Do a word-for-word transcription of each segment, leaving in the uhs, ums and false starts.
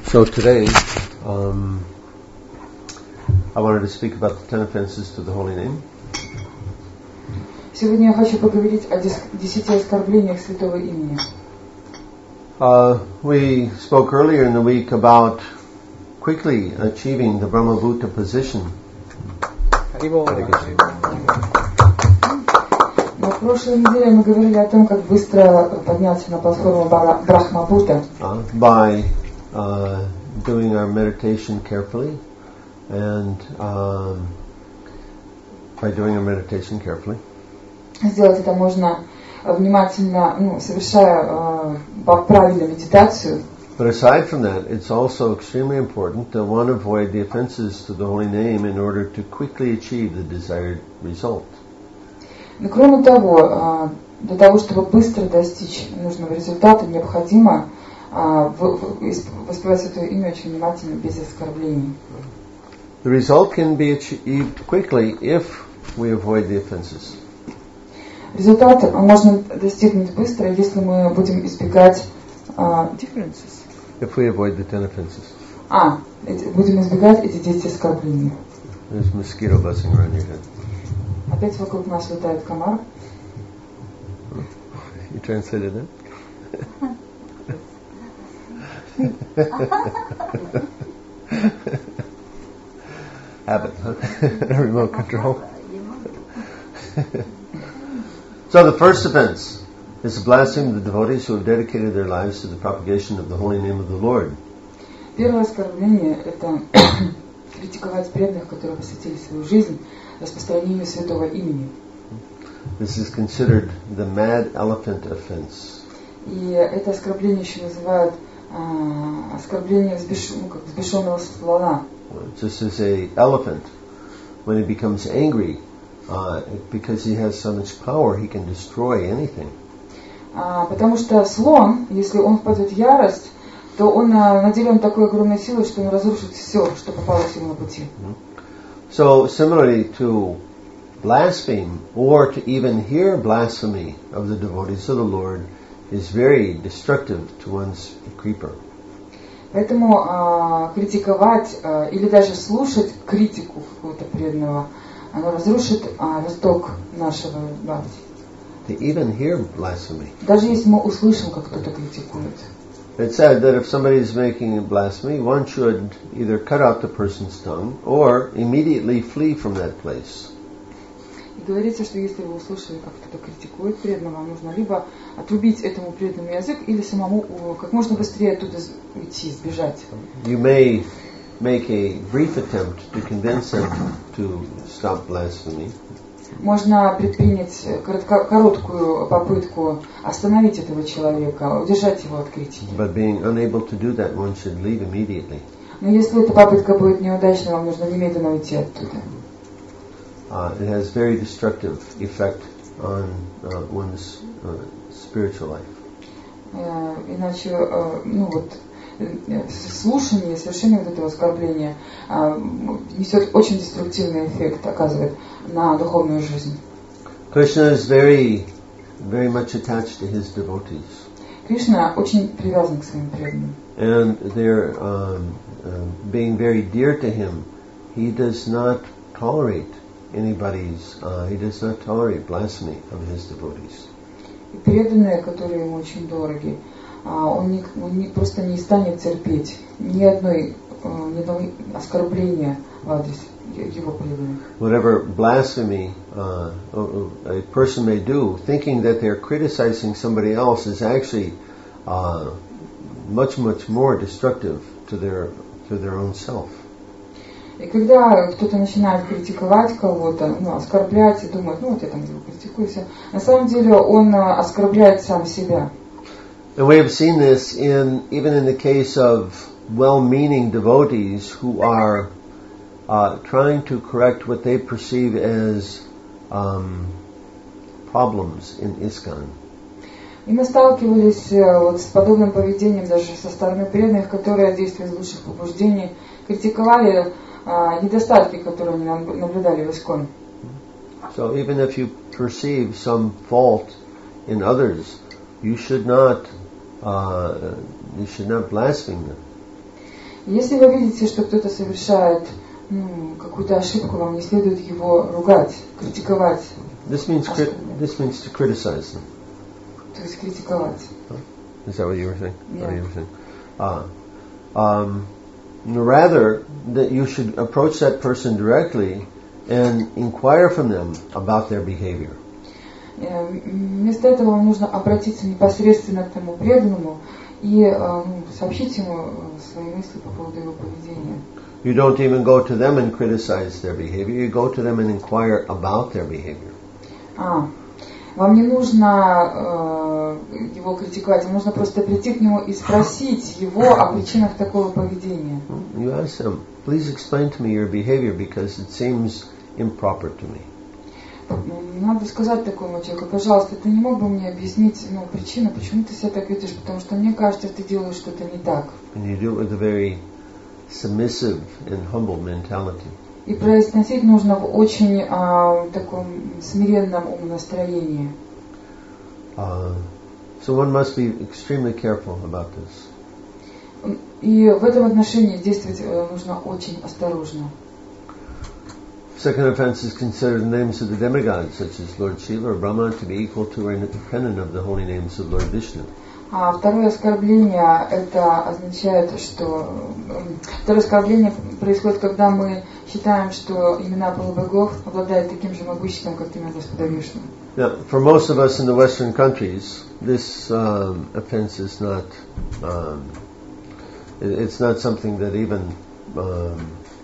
So today, um, I wanted to speak about the ten offenses to the holy name. Сегодня я хочу поговорить о десяти оскорблениях святого имени. Uh, we spoke earlier in the week about quickly achieving the Brahmabhuta position. На прошлой неделе мы говорили о том, как быстро подняться на платформу Брахмабута. Uh, by uh, doing our meditation carefully and um, by doing our meditation carefully. Сделать это можно внимательно, ну, совершая э, правильную медитацию. But aside from that, it's also extremely important to one avoid the offenses to the holy name in order to quickly achieve the desired result. Но кроме того, э, для того, чтобы быстро достичь нужного результата, необходимо э, воспевать святое имя очень внимательно, без оскорблений. The result can be achieved quickly if we avoid the offenses. Результат можно достигнуть быстро, если мы будем избегать uh, differences. If we avoid the ten offenses. А, будем избегать эти десять оскорблений. There's a mosquito buzzing around your head. Опять вокруг нас летает комар. You translated that? Habit, huh? Remote control. So the first offense is to blaspheme the devotees who have dedicated their lives to the propagation of the holy name of the Lord. Первое оскорбление — это критиковать преданных, которые посвятили свою жизнь распространению святого имени. This is considered the mad elephant offense. И это оскорбление еще называют а, оскорбление взбеш... ну, как взбешенного слона. Just as a elephant, when he becomes angry, Uh, because he has so much power, he can destroy anything. А, потому что слон, если он впадет в ярость, то он а, наделен такой огромной силой, что он разрушит все, что попалось ему на пути. So similarly to blaspheme, or to even hear blasphemy of the devotees of the Lord, is very destructive to one's creeper. Поэтому а, критиковать а, или даже слушать критику какого-то преданного, оно разрушит а, росток нашего бхакти. To even hear blasphemy. Даже если мы услышим, как кто-то критикует. It's said that if somebody is making a blasphemy, one should either cut out the person's tongue or immediately flee from that place. И говорится, что если вы услышали, как кто-то критикует преданного, нужно либо отрубить этому преданному язык, или самому как можно быстрее оттуда уйти, сбежать. You may make a brief attempt to convince them to stop blasphemy. Можно предпринять коротко, короткую попытку остановить этого человека, удержать его от критики. But being unable to do that, one should leave immediately. Но если эта попытка будет неудачной, вам нужно немедленно уйти оттуда. Uh, it has very destructive effect on uh, one's uh, spiritual life. Uh, иначе, uh, ну вот, слушание, совершение вот этого оскорбления а, несет очень деструктивный эффект, оказывает на духовную жизнь. Krishna is very, very much attached to his devotees. Кришна очень привязан к своим преданным. And they're um, uh, being very dear to him. He does not tolerate anybody's. Uh, he does not tolerate blasphemy of his devotees. И преданные, которые ему очень дороги, Он, не, он не, просто не станет терпеть ни одной, ни одного оскорбления в адрес его преданных. Whatever blasphemy uh, a person may do, thinking that they're criticizing somebody else, is actually uh, much, much more destructive to their to their own self. И когда кто-то начинает критиковать кого-то, ну, оскорблять и думает, ну вот я там его критикую, все, на самом деле он оскорбляет сам себя. And we have seen this in even in the case of well-meaning devotees who are uh, trying to correct what they perceive as um, problems in ISKCON. И мы сталкивались вот с подобным поведением даже со стороны преданных, которые, действуя из лучших побуждений, критиковали uh, недостатки, которые они наблюдали в ISKCON. So even if you perceive some fault in others, you should not Uh, you should not blaspheme them. Если вы видите, что кто-то совершает ну, какую-то ошибку, вам не следует его ругать, критиковать. This means cri- this means to criticize them. То есть критиковать. Is that what you were saying? Yeah. What you were saying? Uh, um, rather, that you should approach that person directly and inquire from them about their behavior. Вместо этого вам нужно обратиться непосредственно к тому преданному и ну, сообщить ему свои мысли по поводу его поведения. You don't even go to them and criticize their behavior. You go to them and inquire about their behavior. А, вам не нужно э, его критиковать, вам нужно просто прийти к нему и спросить его о причинах такого поведения. You ask them, please explain to me your behavior because it seems improper to me. Надо сказать такому человеку, пожалуйста, ты не мог бы мне объяснить ну, причину, почему ты себя так ведешь, потому что мне кажется, ты делаешь что-то не так. And you do it with a very submissive and humble mentality. И произносить нужно в очень а, таком смиренном умонастроении. Uh, so one must be extremely careful about this. И в этом отношении действовать нужно очень осторожно. Second offense is considered the names of the demigods, such as Lord Shiva or Brahma, to be equal to or independent of the holy names of Lord Vishnu. А второе оскорбление, это означает, что второе оскорбление происходит, когда мы считаем, что имена полубогов обладают таким же могуществом, как имя Господа Вишну. Now, for most of us in the Western countries, this um, offense is not, um, it, it's not something that even um,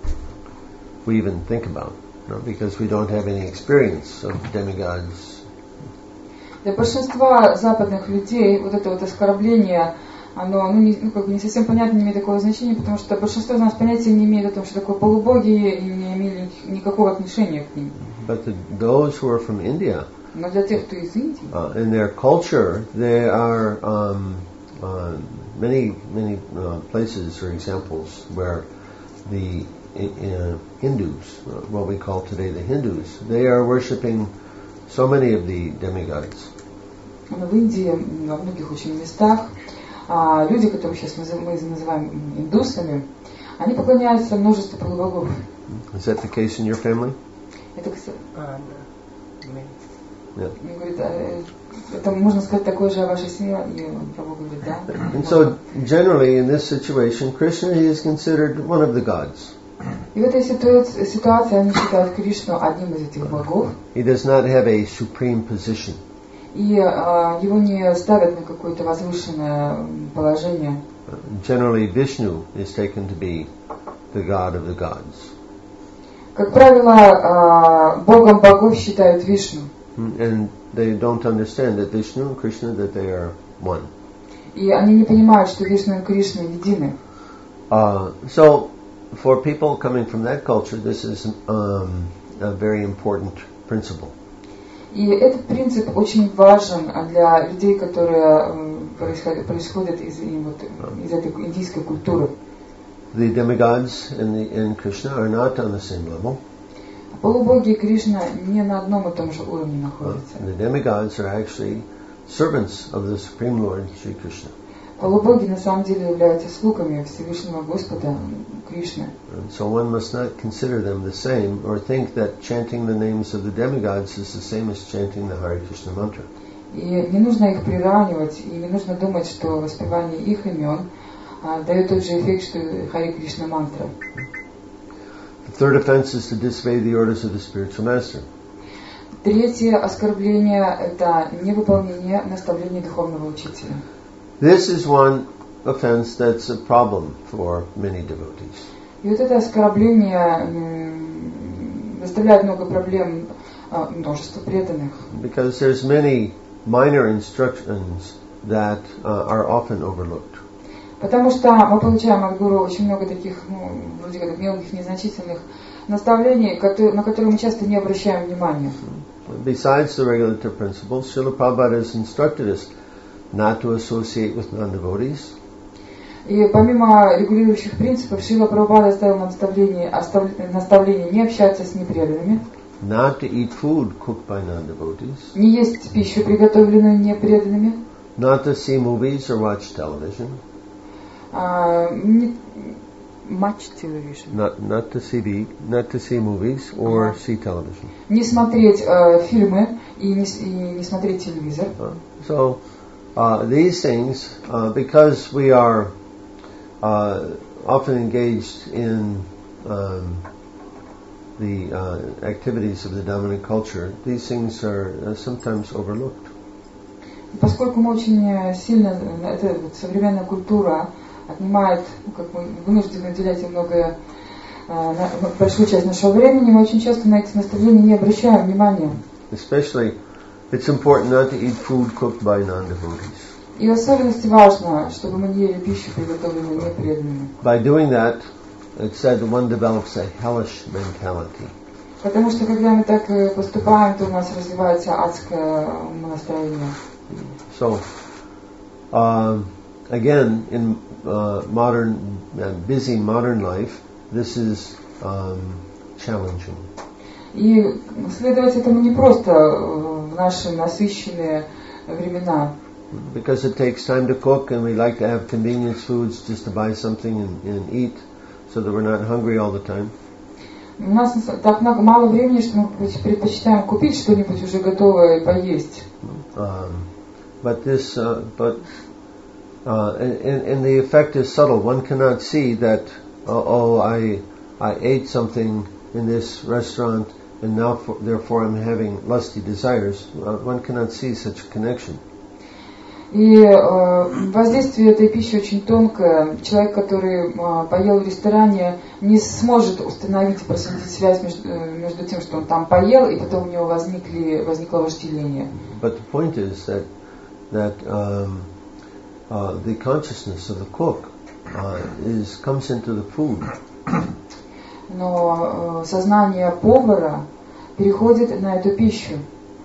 we even think about, no? Because we don't have any experience of demigods. Для большинства западных людей вот это вот оскорбление, оно ну, не, ну, как бы не совсем понятно, не имеет такого значения, потому что большинство из нас понятия не имеет о том, что такое полубоги, и не имели никакого отношения к ним. But the, those who are from India, но для тех, кто из Индии, uh, in their culture, there are um, uh, many, many uh, places or examples where the uh, Hindus, uh, what we call today the Hindus, they are worshipping so many of the demigods. В Индии, во многих очень местах, люди, которых сейчас мы называем индусами, они поклоняются множеству полубогов. Is that the case in your family? Это, кстати, Yeah. говорит, это можно сказать такое же о вашей семье, и Прабху говорит, да. And so, generally, in this situation, Krishna he is considered one of the gods. И в этой ситуации они считают Кришну одним из этих богов. He does not have a supreme position. И а, его не ставят на какое-то возвышенное положение. Generally, Vishnu is taken to be the god of the gods. Как правило, а, богом богов считают Вишну. And they don't understand that Vishnu and Krishna, that they are one. И они не понимают, что Вишну и Кришна едины. Uh, so, for people coming from that culture, this is um, a very important principle. И этот принцип очень важен для людей, которые происходят, происходят из, вот, из этой индийской культуры. The demigods and, the, and Krishna are not on the same level. Полубоги и Кришна не на одном и том же уровне находятся. Uh, the demigods are actually servants of the Supreme Lord, Sri Krishna. Полубоги на самом деле являются слугами Всевышнего Господа Кришны. So one must not consider them the same or think that chanting the names of the demigods is the same as chanting the Hare Krishna mantra. И не нужно их приравнивать, и не нужно думать, что воспевание их имен а, дает тот же эффект, что Харе Кришна мантра. The third offense is to disobey the orders of the spiritual master. Третье оскорбление – это невыполнение наставлений духовного учителя. This is one offense that's a problem for many devotees. И вот это оскорбление доставляет много проблем множеству преданных. Because there's many minor instructions that uh, are often overlooked. Потому что мы получаем от гуру очень много таких, ну, вроде как мелких, незначительных наставлений, на которые мы часто не обращаем внимания. Besides the regulative principles, Srila Prabhupada has instructed us not to associate with non-devotees. И помимо регулирующих принципов, Шрила Прабхупада оставил наставление, наставление не общаться с непреданными, not to eat food cooked by non-devotees, не есть пищу, приготовленную непреданными, not to see movies or watch television, а, не, Watch television. Not not to see the, not to see movies or uh-huh. see television. Не смотреть uh, фильмы и не, и не смотреть телевизор. Uh, so uh, these things, uh, because we are uh, often engaged in um, the uh, activities of the dominant culture, these things are uh, sometimes overlooked. Поскольку мы очень сильно, эта вот современная культура отнимает, ну, как мы вынуждены уделять им много, э, большую часть нашего времени, мы очень часто на эти наставления не обращаем внимания. Especially, it's important not to eat food cooked by non-devotees. И в особенности важно, чтобы мы не ели пищу, приготовленную непреданными. By doing that, it's said that one develops a hellish mentality. Потому что когда мы так поступаем, то у нас развивается адское настроение. So, um, again, in uh, modern, uh, busy modern life, this is um, challenging. И следовать этому не просто в наши насыщенные времена. Because it takes time to cook, and we like to have convenience foods just to buy something and, and eat, so that we're not hungry all the time. У нас так много, мало времени, что мы предпочитаем купить что-нибудь уже готовое и поесть. Um, but this, uh, but uh, and, and the effect is subtle. One cannot see that. Uh, oh, I I ate something in this restaurant, and now for, therefore I'm having lusty desires. Uh, one cannot see such a connection. И э, воздействие этой пищи очень тонкое. Человек, который э, поел в ресторане, не сможет установить и проследить связь между, между тем, что он там поел, и потом у него возникли, возникло вожделение. But the point is that that um, uh, the consciousness of the cook uh, is comes into the food. Но э, сознание повара переходит на эту пищу.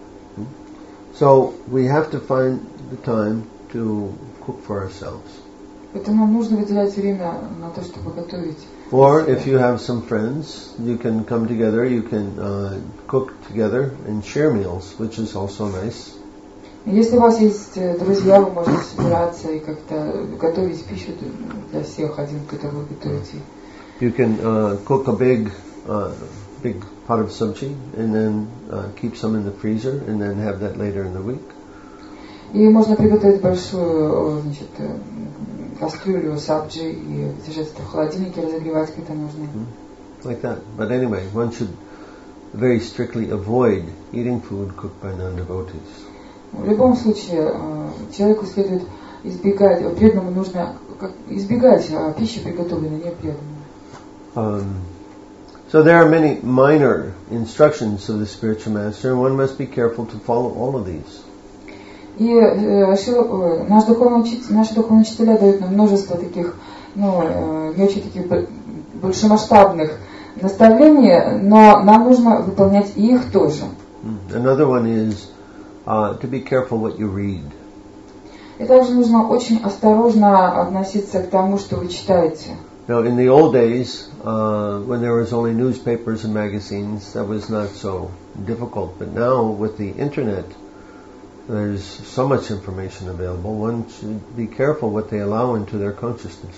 So we have to find the time to cook for ourselves. Поэтому нам нужно выделять время на то, чтобы готовить. Or if you have some friends, you can come together, you can uh, cook together and share meals, which is also nice. Если у вас есть друзья, вы можете собираться и как-то готовить пищу для всех, один кто-то вы готовите. You can uh, cook a big, uh, big pot of sabji and then uh, keep some in the freezer and then have that later in the week. И можно приготовить большую, значит, кастрюлю сабджи и держать это в холодильнике, разогревать, когда нужно. Like that. But anyway, one should very strictly avoid eating food cooked by non-devotees. В любом случае, человеку следует избегать, преданному нужно избегать пищи, приготовленной непреданными. Um, so there are many minor instructions of the spiritual master, and one must be careful to follow all of these. И э, широко, наш духовный учитель, наши духовные учителя дают нам множество таких, ну, э, не очень таких большомасштабных наставлений, но нам нужно выполнять и их тоже. Another one is uh, to be careful what you read. И также нужно очень осторожно относиться к тому, что вы читаете. Now, in the old days, uh, when there was only newspapers and magazines, that was not so difficult. But now, with the internet, there's so much information available. One should be careful what they allow into their consciousness.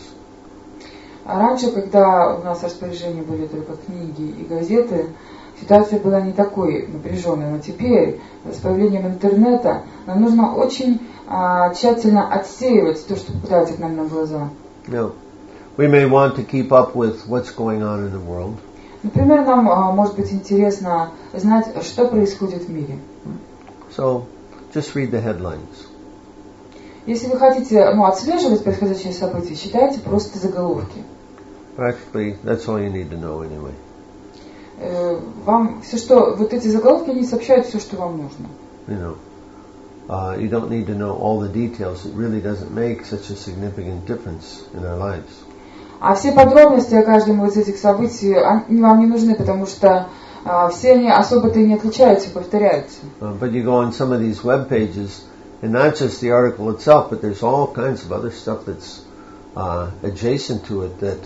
А раньше, когда у нас в распоряжении были только книги и газеты, ситуация была не такой напряженной. Но теперь, с появлением интернета, нам нужно очень а, тщательно отсеивать то, что попадается к нам на глаза. Now, we may want to keep up with what's going on in the world. Например, нам а, может быть интересно знать, что происходит в мире. So, just read the headlines. Если вы хотите, ну, отслеживать происходящие события, читайте просто заголовки. Practically, that's all you need to know anyway. Э, вам все, что вот эти заголовки, они сообщают все, что вам нужно. You know, uh, you don't need to know all the details. It really doesn't make such a significant difference in our lives. А все подробности о каждом из этих событий, они вам не нужны, потому что Uh, все они особо-то и не отличаются, повторяются. Uh, but you go on some of these web pages, and not just the article itself, but there's all kinds of other stuff that's uh, adjacent to it that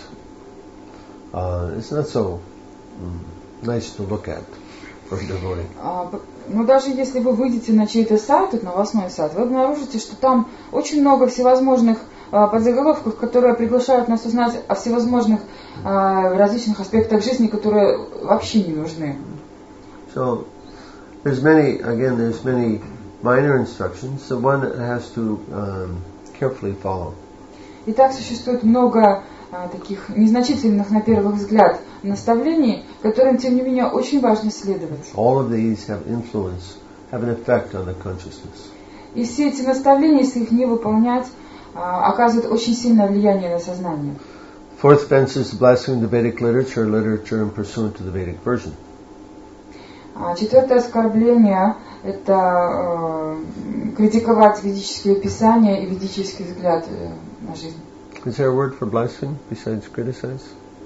uh, it's not so um, nice to look at for a devotee. Uh, но даже если вы выйдете на чей-то сайт, на новостной сайт, вы обнаружите, что там очень много всевозможных подзаголовках, которые приглашают нас узнать о всевозможных различных аспектах жизни, которые вообще не нужны. So, there's many, again, there's many minor instructions, so one has to um, carefully follow. Итак, существует много а, таких незначительных на первый взгляд наставлений, которым, тем не менее, очень важно следовать. All of these have influence, have an effect on the consciousness. И все эти наставления, если их не выполнять, а, оказывают очень сильное влияние на сознание. Fourth offense is blaspheming the Vedic literature, literature and pursuant to the Vedic version. А, четвертое оскорбление – это э, критиковать ведические писания и ведический взгляд э, на жизнь. Is there a word for blaspheme besides criticize?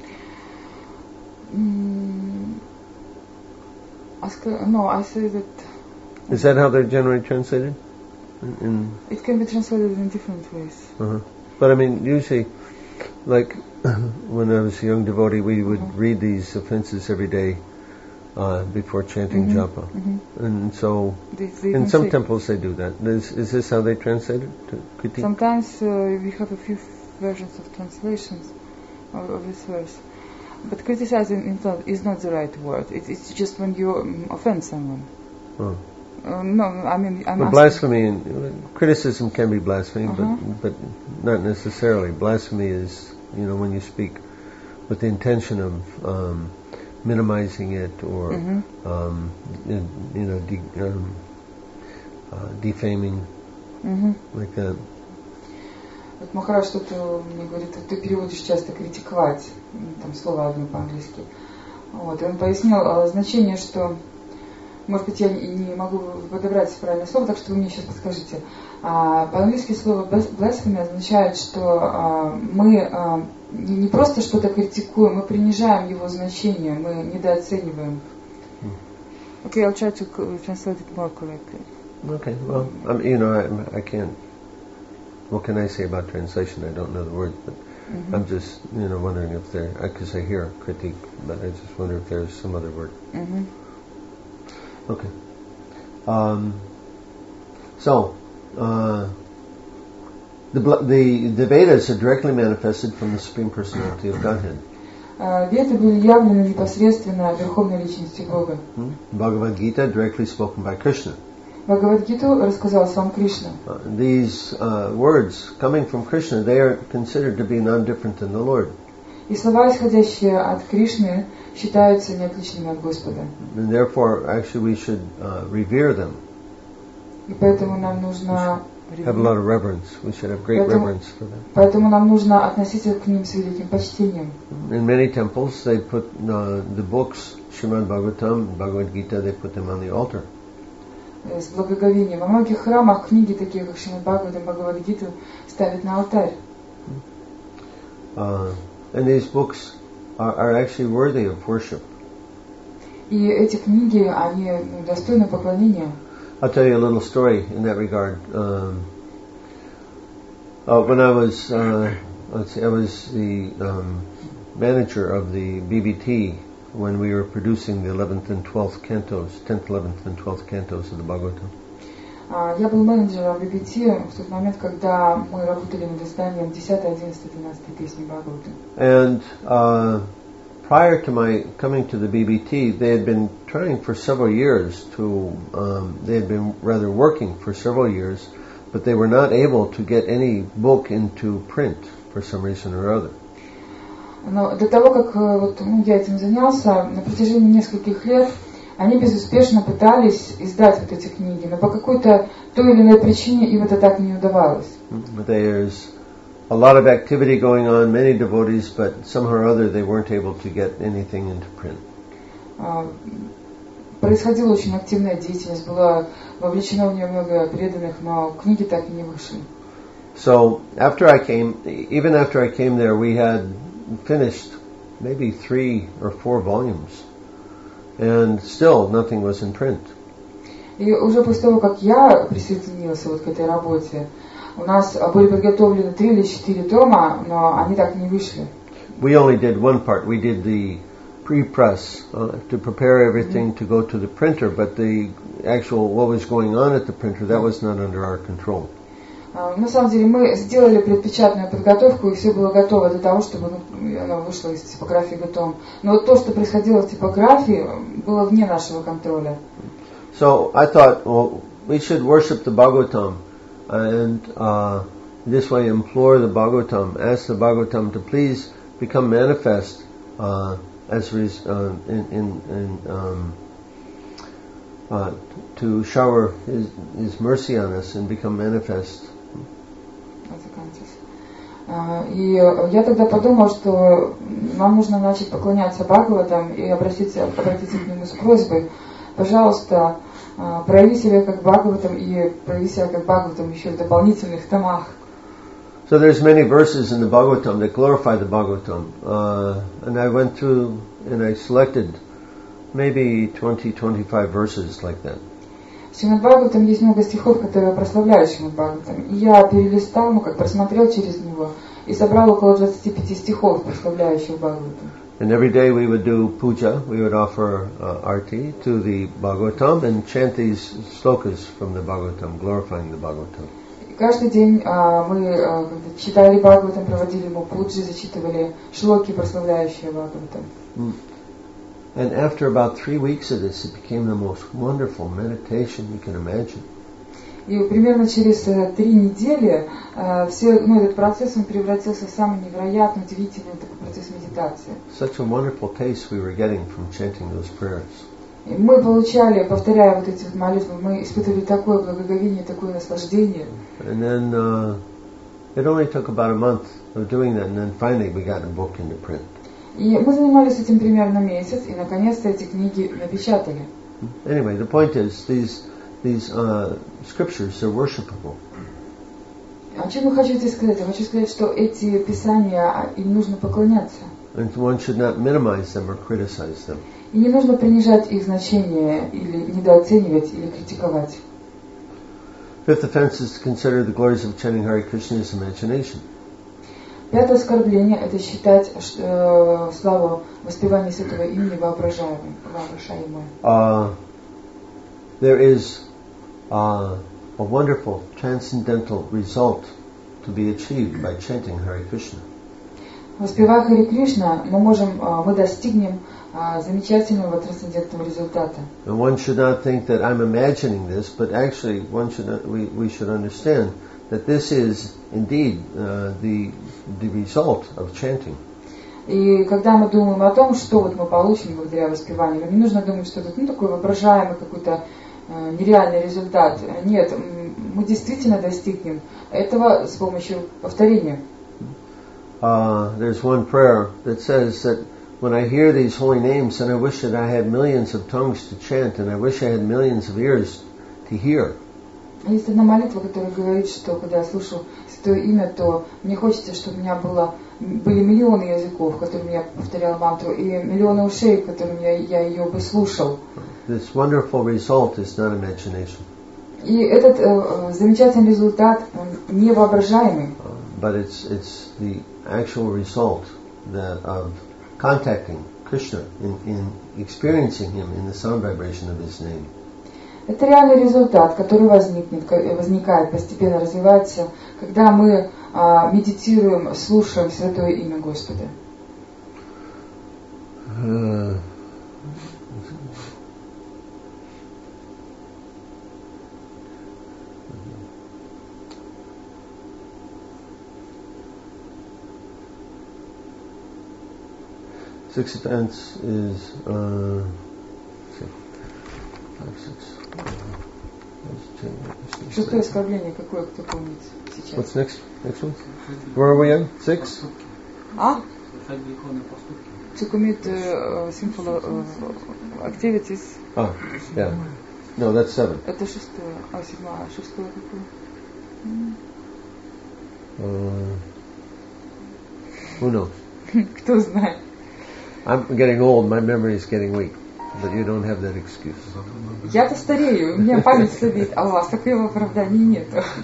Mm, no, I say that. Is that how they're generally translated? In, in it can be translated in different ways. Uh-huh. But I mean, usually, like when I was a young devotee, we would uh-huh. read these offenses every day uh, before chanting mm-hmm. japa, mm-hmm. and so they, they in some temples they do that. Is, is this how they translate it? To critique? Sometimes uh, we have a few versions of translations of, of this verse. But criticizing is not the right word. It, it's just when you um, offend someone. Oh. Uh, no, I mean, I'm but blasphemy and criticism can be blasphemy, uh-huh. but but not necessarily. Blasphemy is, you know, when you speak with the intention of um, minimizing it or mm-hmm. um, you know, de- um, uh, defaming, mm-hmm. like that. Вот Махарадж что-то мне говорит, ты переводишь часто критиковать, там слово одно по-английски. Вот, и он пояснил значение, что, может быть, я не могу подобрать правильное слово, так что вы мне сейчас подскажите. А, по-английски слово blasphemy означает, что а, мы а, не просто что-то критикуем, мы принижаем его значение, мы недооцениваем. Okay, I'll try to translate it more correctly. Okay, well, I'm, you know, I, I can't. What can I say about translation? I don't know the word, but mm-hmm. I'm just, you know, wondering if there, because I hear critique, but I just wonder if there's some other word. Mm-hmm. Okay. Um, so, uh, the, the the Vedas are directly manifested from the Supreme Personality of Godhead. Веды были явлены непосредственно Верховной Личности Бога. Bhagavad Gita directly spoken by Krishna. Бхагавад-гиту рассказал сам Кришна. Uh, these uh, words coming from Krishna, they are considered to be non-different than the Lord. И слова, исходящие от Кришны, считаются неотличными от Господа. And therefore, actually, we should uh, revere them. И поэтому нам нужно have a lot of reverence. We should have great поэтому, reverence for them. Поэтому нам нужно относиться к ним с великим почтением. In many temples, they put uh, the books Srimad Bhagavatam, Bhagavad Gita, they put them on the altar. С благоговением. Во многих храмах книги, такие как Шримад Бхагаватам, Бхагавад-гиту, ставят на алтарь. Uh, and these books are, are actually worthy of worship. И эти книги, они ну, достойны поклонения. I'll tell you a little story in that regard. Um, uh, when I was, uh, let's see, I was the um, manager of the B B T when we were producing the eleventh and twelfth cantos, tenth, eleventh and twelfth cantos of the Bhagavatam. Я был менеджером би би ти в тот момент, когда мы работали над изданием десятой, одиннадцатой, двенадцатой песни Бхагаватам. And uh, prior to my coming to the B B T, they had been trying for several years to, um, they had been rather working for several years, but they were not able to get any book into print for some reason or other. Но до того, как вот, ну, я этим занялся, на протяжении нескольких лет они безуспешно пытались издать вот эти книги, но по какой-то той или иной причине им это так не удавалось. There's a lot of activity going on, many devotees, but somehow or other they weren't able to get anything into print. Происходила очень активная деятельность, было вовлечено в нее много преданных, но книги так и не вышли. So after I came, even after I came there, we had finished maybe three or four volumes, and still nothing was in print. И уже после того, как я присоединился вот к этой работе, у нас были подготовлены три или четыре тома, но они так не вышли. We only did one part. We did the pre-press uh, to prepare everything mm-hmm. to go to the printer, but the actual what was going on at the printer, that was not under our control. На самом деле мы сделали предпечатную подготовку, и все было готово для того, чтобы ну, оно вышло из типографии готовым. Но вот то, что происходило в типографии, было вне нашего контроля. So I thought, well, we should worship the Bhagavatam and uh, this way implore the Bhagavatam, ask the Bhagavatam to please become manifest uh, as res- uh, in, in, in um, uh, to shower his, his mercy on us and become manifest. И я тогда подумал, что нам нужно начать поклоняться Бхагаватам и обратиться, обратиться к нему с просьбой: пожалуйста, прояви себя как Бхагаватам и прояви себя как Бхагаватам еще в дополнительных томах. So there's many verses in the Bhagavatam that glorify the Bhagavatam, uh, and I went through and I selected maybe twenty, twenty-five verses like that. В Шримад Бхагаватам есть много стихов, которые прославляют Шримад Бхагаватам. И я перелистал, ну как просмотрел через него и собрал около двадцати пяти стихов, прославляющих Бхагаватам. And every day we would do puja, we would offer uh, arti to the Bhagavatam and chant these slokas from the Bhagavatam, glorifying the Bhagavatam. И каждый день а, мы а, читали Бхагаватам, проводили ему пуджи, зачитывали шлоки, прославляющие Бхагаватам. Mm. And after about three weeks of this, it became the most wonderful meditation you can imagine. И примерно через три недели uh, все, ну, этот процесс он превратился в самый невероятный, удивительный такой процесс медитации. Such a wonderful taste we were getting from chanting those prayers. И мы получали, повторяя вот эти вот молитвы, мы испытывали такое благоговение, такое наслаждение. And then uh, it only took about a month of doing that, and then finally we got a book into print. И мы занимались этим примерно месяц, и наконец-то эти книги напечатали. Anyway, the point is, these these uh, scriptures are worshipable. О чем я хочу здесь сказать? Я хочу сказать, что эти писания, им нужно поклоняться. And one should not minimize them or criticize them. И не нужно принижать их значение, или недооценивать, или критиковать. Fifth offense is to consider the glories of chanting Hare Krishna as imagination. Пятое оскорбление – это считать э, славу воспевания святого имени воображаемым. воображаемым. Uh, there is uh, a wonderful transcendental result to be achieved by chanting Hare Krishna. Воспевая Харе Кришна, мы можем, мы достигнем замечательного трансцендентного результата. And one should not think that I'm imagining this, but actually one should not, we, we should understand that this is indeed uh, the the result of chanting. И когда мы думаем о том, что вот мы получим благодаря воспеванию, не нужно думать, что это ну, такой воображаемый какой-то э, нереальный результат. Нет, мы действительно достигнем этого с помощью повторения. Uh, there's one prayer that says that when I hear these holy names, and I wish that I had millions of tongues to chant, and I wish I had millions of ears to hear. Есть одна молитва, которая говорит, что когда я слышу святое имя, то мне хочется, чтобы у меня было, были миллионы языков, которыми я повторял мантру, и миллионы ушей, которыми я, я ее бы слушал. This wonderful result is not imagination. И этот э, замечательный результат, он невоображаемый. Uh, but it's it's the actual result that of contacting Krishna, in, in experiencing Him in the sound vibration of His name. Это реальный результат, который возникнет, возникает, постепенно развивается, когда мы а, медитируем, слушаем святое имя Господа. Uh, Sixth offense is uh, five, six. Шестое оскорбление, какое, кто помнит сейчас? What's next? Next one? Where are we in? Six? А? To commit uh, sinful uh, activities. Ah, yeah. No, that's seven. Это шестое. А, седьмое. А шестое какое? Uh, who knows? Кто знает? I'm getting old, my memory is getting weak. But you don't have that excuse. Я-то старею, у меня память слабеет, а у вас такого оправдания нет.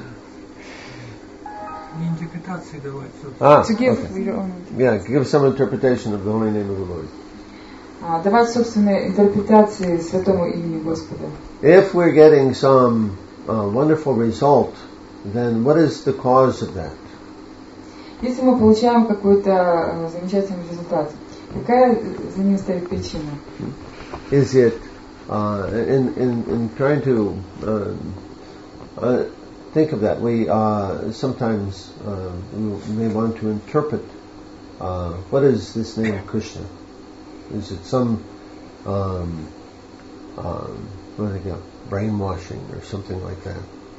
Интерпретации давать. Ah, To give okay. your own Yeah, give some interpretation of the holy name of the Lord. а, давать собственные интерпретации святому имени Господа. If we're getting some uh, wonderful result then what is the cause of that? Если мы получаем какой-то замечательный результат, какая за ним стоит причина? Is it uh, in, in in trying to uh, uh, think of that? We uh, sometimes uh, we may want to interpret uh, what is this name Krishna? Is it some um, um, what do they call it? Brainwashing or something like that?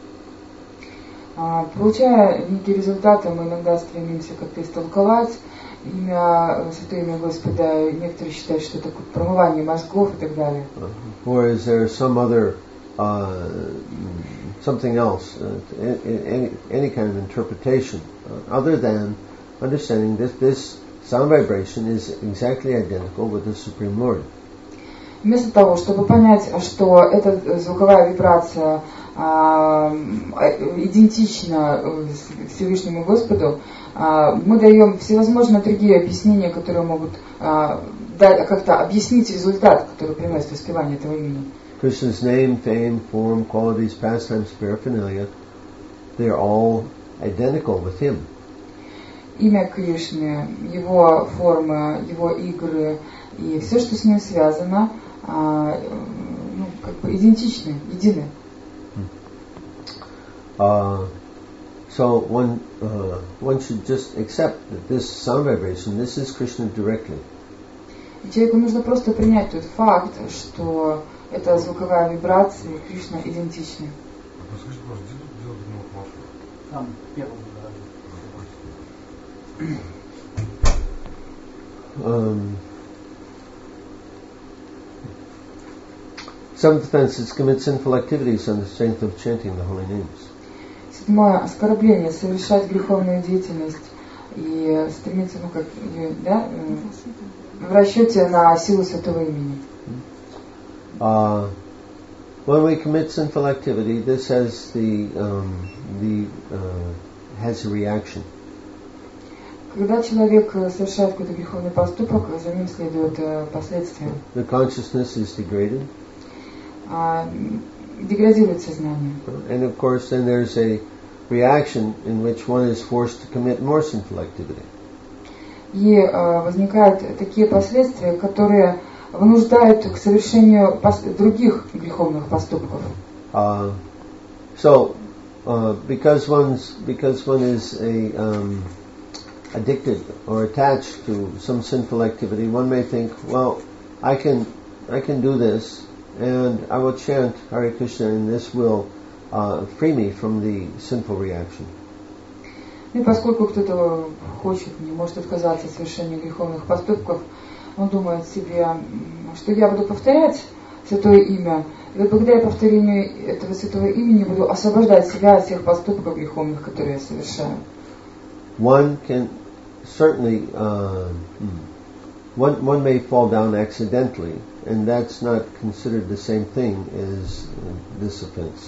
Получая некие результаты, мы иногда стремимся как-то истолковать имя, святое имя Господа. Некоторые считают, что это промывание мозгов и так далее. Or is there some other uh, something else, uh, any any kind of interpretation uh, other than understanding that this sound vibration is exactly identical with the Supreme Lord? Вместо того, чтобы понять, что эта звуковая вибрация а, идентична Всевышнему Господу, а, мы даем всевозможные другие объяснения, которые могут а, дать, как-то объяснить результат, который приносит воспевание этого имени. Krishna's name, fame, form, qualities, pastimes, paraphernalia, they are all identical with him. Имя Кришны, его формы, его игры и все, что с ним связано, а, ну, как бы идентичны, едины. Uh, so one uh, one should just accept that this sound vibration, this is Krishna directly. И человеку нужно просто принять тот факт, что эта звуковая вибрация и Кришна идентичны. Там первым, Um, seventh offense is commit sinful activities on the strength of chanting the holy names. Седьмое оскорбление — совершать греховную деятельность и стремиться, ну как, да, в расчете на силу святого имени. Uh, when we commit sinful activity, this has the um, the uh, has a reaction. Когда человек совершает какой-то греховный поступок, за ним следуют последствия. The consciousness is degraded. А, деградирует сознание. And of course, then there's a reaction in which one is forced to commit more sinful activity. И а, возникают такие последствия, которые вынуждают к совершению пос- других греховных поступков. Uh, so, uh, because one's because one is a um, addicted or attached to some sinful activity, one may think, well, I can I can do this, and I will chant Hare Krishna, and this will uh, free me from the sinful reaction. И поскольку кто-то хочет, не может отказаться от совершения греховных поступков, он думает себе, что я буду повторять святое имя, и благодаря повторению этого святого имени буду освобождать себя от всех поступков греховных, которые я совершаю. One can certainly uh, one one may fall down accidentally, and that's not considered the same thing as this offense.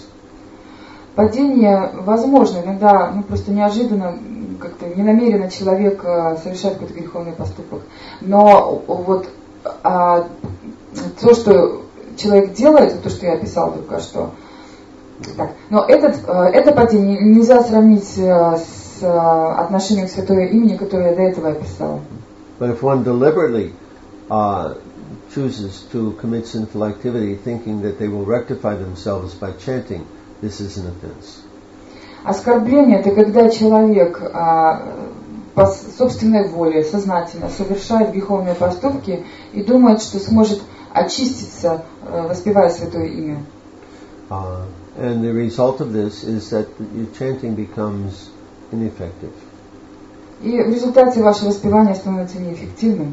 Падение возможно, иногда ну, просто неожиданно, как-то ненамеренно человек совершает какой-то греховный поступок. Но вот а, то, что человек делает, то, что я описала только что, так, но этот, это падение нельзя сравнить с отношением к святое имени, которое я до этого описала. But if one deliberately uh, chooses to commit sinful activity, thinking that they will rectify themselves by chanting, this is an offense. Оскорбление — это когда человек а, по собственной воле, сознательно совершает греховные поступки и думает, что сможет очиститься, воспевая святое имя. Uh, and the result of this is that your chanting becomes ineffective. И в результате ваше воспевание становится неэффективным.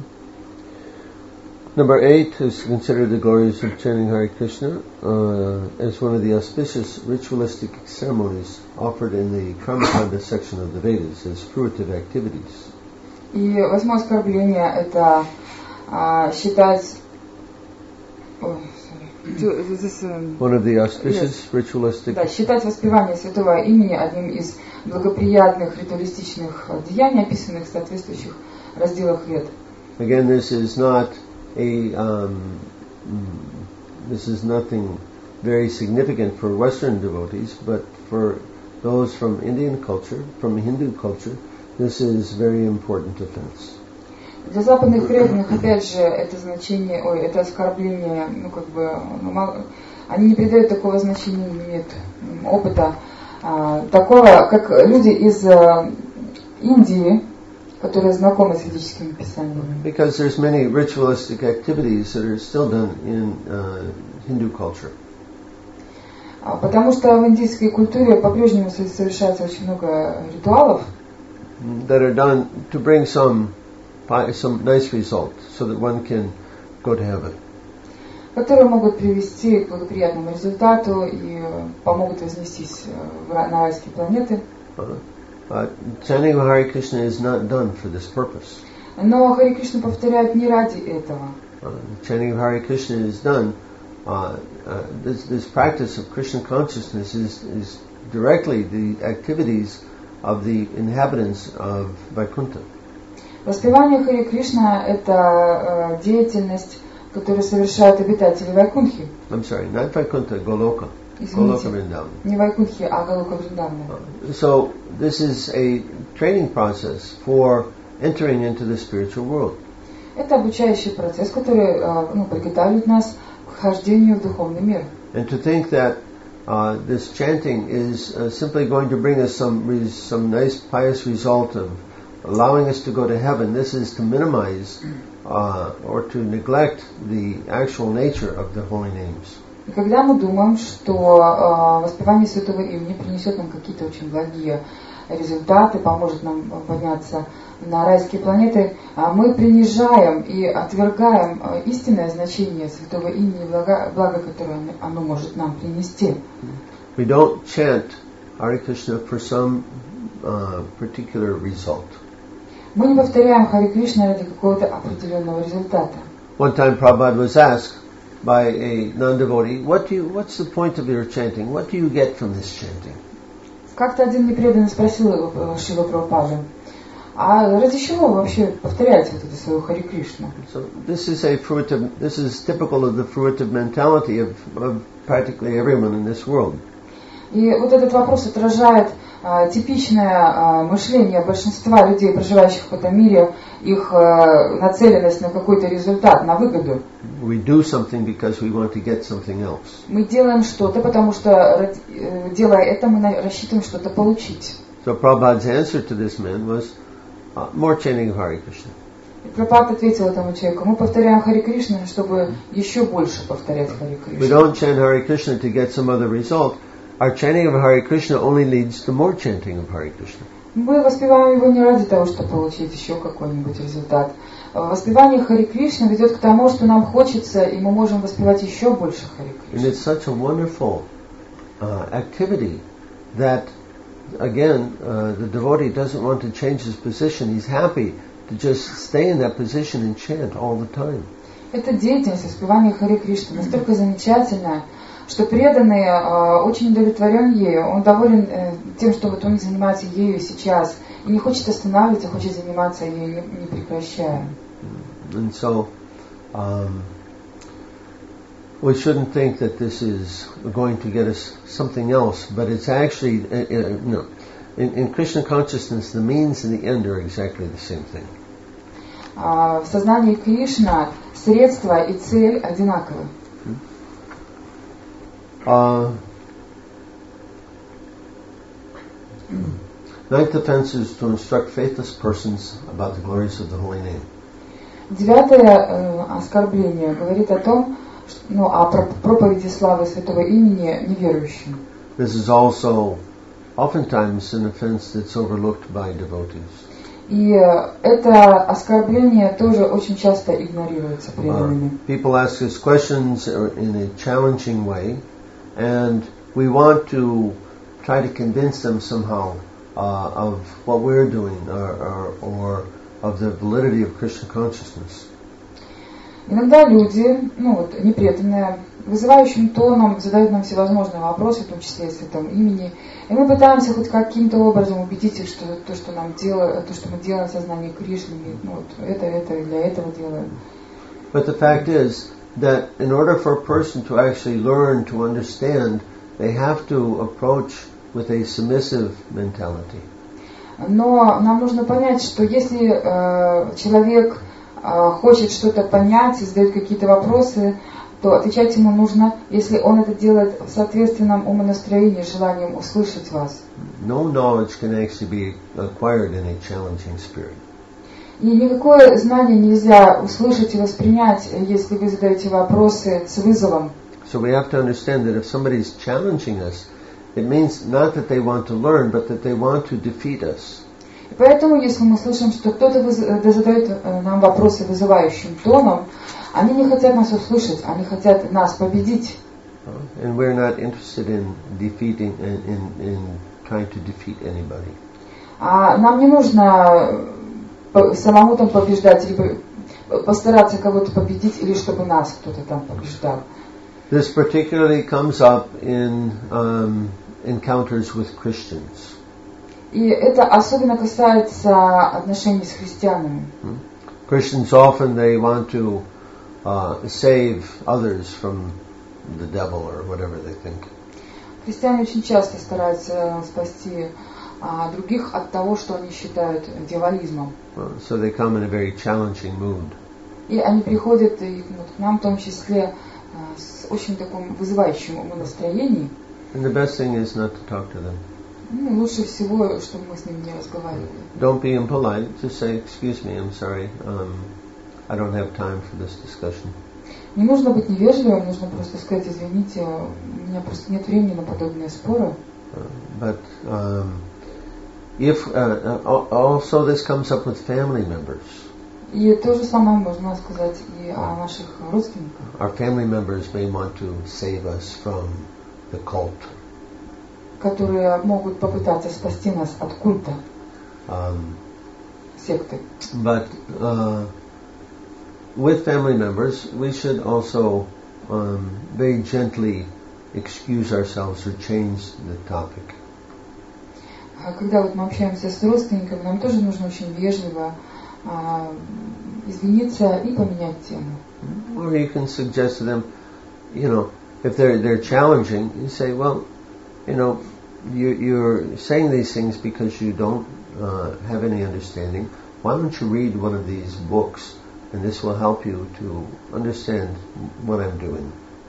Number eight is to consider the glories of chanting Hare Krishna uh, as one of the auspicious ritualistic ceremonies offered in the Karmakanda section of the Vedas as fruitive activities. И восьмое оскорбление — это а, считать... Oh, this, um, one of the auspicious yes. ritualistic... Да, считать воспевание святого имени одним из благоприятных ритуалистичных деяний, описанных в соответствующих разделах Вед. Again, this is not a um, this is nothing very significant for Western devotees, but for those from Indian culture, from Hindu culture, this is very important offense. Для западных преданных, опять же, это значение, ой, это оскорбление, ну как бы, ну, мало, они не придают такого значения, не имеют опыта а, такого, как люди из а, Индии, которые знакомы с ведическими писаниями. Because there's many ritualistic activities that are still done in uh, Hindu culture. А, потому что в индийской культуре по-прежнему совершается очень много ритуалов, that are done to bring some some nice result, so that one can go to heaven. которые могут привести к благоприятному результату и помогут вознестись на райские планеты. Uh, uh, chanting Hare Krishna is not done for this purpose. Но Харе Кришна повторяют не ради этого. Uh, chanting Hare Krishna is done. Uh, uh, this this practice of Krishna consciousness is is directly the activities of the inhabitants of Vaikuntha. Воспевание Харе Кришна – это э, деятельность, которую совершают обитатели Вайкунхи. I'm sorry, not Vaikuntha, Goloka. Извините, Goloka Vrindavan. не Вайкунхи, а Галока Вриндавана. Uh, so this is a training process for entering into the spiritual world. Это обучающий процесс, который э, ну, приготавливает нас к хождению в духовный мир. And to think that uh, this chanting is uh, simply going to bring us some res- some nice pious result of allowing us to go to heaven, this is to minimize uh, or to neglect the actual nature of the holy names. И когда мы думаем, что э, воспевание святого имени принесет нам какие-то очень благие результаты, поможет нам подняться на райские планеты, а мы принижаем и отвергаем э, истинное значение святого имени и благо, благо, которое оно может нам принести. We don't chant Hare Krishna for some uh, particular result. Мы не повторяем Харе Кришна ради какого-то определенного результата. One time Prabhupada was asked by a non-devotee, what do you, what's the point of your chanting? What do you get from this chanting? Как-то один непреданный спросил его, Шрила Прабхупаду, а ради чего вы вообще повторяете вот это свое Харе Кришна? So this is a fruitive, this is typical of the fruitive mentality of, of practically everyone in this world. И вот этот вопрос отражает а, типичное а, мышление большинства людей, проживающих в этом мире, их а, нацеленность на какой-то результат, на выгоду. We do something because we want to get something else. Мы делаем что-то, потому что, делая это, мы рассчитываем что-то получить. So Prabhupada's answer to this man was uh, more chanting of Hare Krishna. И Прабхупада ответил этому человеку: мы повторяем Харе Кришна, чтобы еще больше повторять Харе We Кришна. don't chant Hare Krishna to get some other result. Our chanting of Hare Krishna only leads to more chanting of Hare Krishna. Мы воспеваем его не ради того, чтобы получить еще какой-нибудь результат. Воспевание Харе Кришна ведет к тому, что нам хочется, и мы можем воспевать еще больше Харе And Кришна. it's such a wonderful uh, activity that, again, uh, the devotee doesn't want to change his position. He's happy to just stay in that position and chant all the time. Эта деятельность воспевания Харе Кришна настолько замечательная, что преданный э, очень удовлетворен ею. Он доволен э, тем, что вот он занимается ею сейчас, и не хочет останавливаться, хочет заниматься ею, не, не прекращая. And so, um, we shouldn't think that this is going to get us something else, but it's actually, uh, uh, no. In, in Krishna consciousness, the means and the end are exactly the same thing. А в сознании Кришна средства и цель одинаковы. Uh, ninth offense is to instruct faithless persons about the glories of the holy name. Девятое э, оскорбление говорит о том, что, ну, о проповеди славы святого имени неверующим. This is also oftentimes an offense that's overlooked by devotees. И это оскорбление тоже очень часто игнорируется Uh, преданными. people ask us questions in a challenging way, and we want to try to convince them somehow uh, of what we're doing, or, or, or of the validity of Krishna consciousness. Иногда люди, ну вот, непреданные, вызывающим тоном задают нам всевозможные вопросы, в том числе и святом имени, и мы пытаемся хоть каким-то образом убедить их, что то, что нам делаем, то, что мы делаем в сознании Кришны, ну вот, это, это, и для этого делаем. But the fact is that in order for a person to actually learn to understand, they have to approach with a submissive mentality. Но нам нужно понять, что если э, человек э, хочет что-то понять и задает какие-то вопросы, то отвечать ему нужно, если он это делает в соответственном умонастроении, желанием услышать вас. No knowledge can actually be acquired in a challenging spirit. И никакое знание нельзя услышать и воспринять, если вы задаете вопросы с вызовом. So we have to understand that if somebody is challenging us, it means not that they want to learn, but that they want to defeat us. И поэтому, если мы слышим, что кто-то задает нам вопросы вызывающим тоном, они не хотят нас услышать, они хотят нас победить. And we're not interested in defeating, in, in, in trying to defeat anybody. А нам не нужно самому там побеждать, или постараться кого-то победить, или чтобы нас кто-то там побеждал. This particularly comes up in um, encounters with Christians. И это особенно касается отношений с христианами. Hmm? Christians often they want to uh, save others from the devil or whatever they think. Христиане очень часто стараются спасти а, других от того, что они считают дьяволизмом. Uh, so they come in a very challenging mood. И они приходят и, вот, к нам в том числе а, с очень таким вызывающим умонастроением. And the best thing is not to talk to them. Ну, лучше всего, чтобы мы с ними не разговаривали. Don't be impolite. Just say, "Excuse me, I'm sorry. Um, I don't have time for this discussion." Не нужно быть невежливым, нужно просто сказать: извините, у меня просто нет времени на подобные споры. Uh, but um, if uh, also this comes up with family members. И то же самое можно сказать и о наших родственниках. Our family members may want to save us from the cult. Которые могут попытаться спасти нас от культа, Um, секты. but uh, with family members, we should also um, very gently excuse ourselves or change the topic. Когда вот мы общаемся с родственниками, нам тоже нужно очень вежливо а, извиниться и поменять тему. Or you can suggest to them, you know, if they're they're challenging, you say, well, you know, you, you're saying these things because you don't uh, have any understanding. Why don't you read one of these books, and this will help you to understand what I'm doing.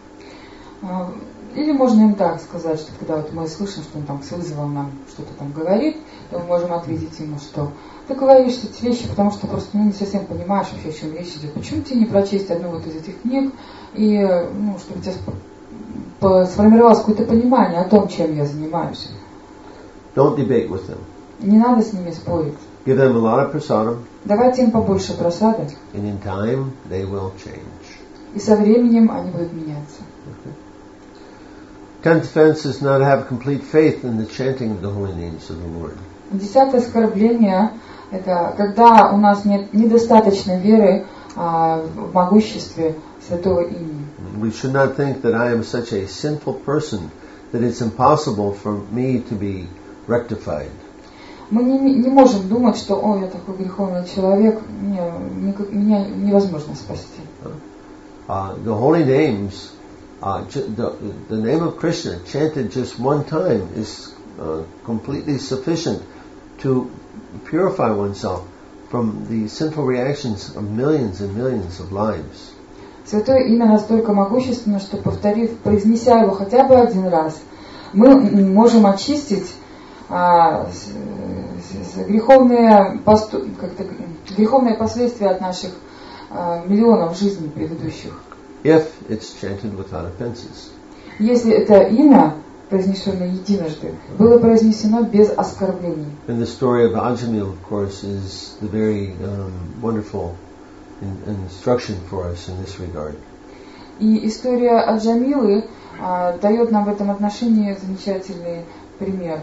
Или можно им так сказать, что когда вот мы слышим, что он там с вызовом нам что-то там говорит, то мы можем ответить ему, что ты говоришь эти вещи, потому что просто ну, не совсем понимаешь вообще, о чем речь идет. Почему тебе не прочесть одну вот из этих книг, и ну, чтобы у тебя сформировалось какое-то понимание о том, чем я занимаюсь. Don't debate with them. Не надо с ними спорить. Give them a lot of prasadam. Давайте им побольше просады. And in time, they will change. И со временем они будут меняться. Okay. Tenth offense is not to have complete faith in the chanting of the holy names of the Lord. Десятое оскорбление – это когда у нас нет недостаточной веры а, в могуществе святого имени. We should not think that I am such a sinful person that it's impossible for me to be rectified. Мы не, не можем думать, что «О, я такой греховный человек, мне, меня невозможно спасти». Uh, the holy names, uh, the, the name of Krishna chanted just one time is uh, completely sufficient to purify oneself from the sinful reactions of millions and millions of lives. Святое имя настолько могущественно, что, повторив, произнеся его хотя бы один раз, мы можем очистить а, с, с, греховные, посту, как-то, греховные последствия от наших а, миллионов жизней предыдущих. If it's chanted without offenses. Если это имя, произнесенное единожды, было произнесено без оскорблений. And the story of Ajamil, of course, is the very um, wonderful in, instruction for us in this regard. И история Аджамилы а, дает нам в этом отношении замечательный пример.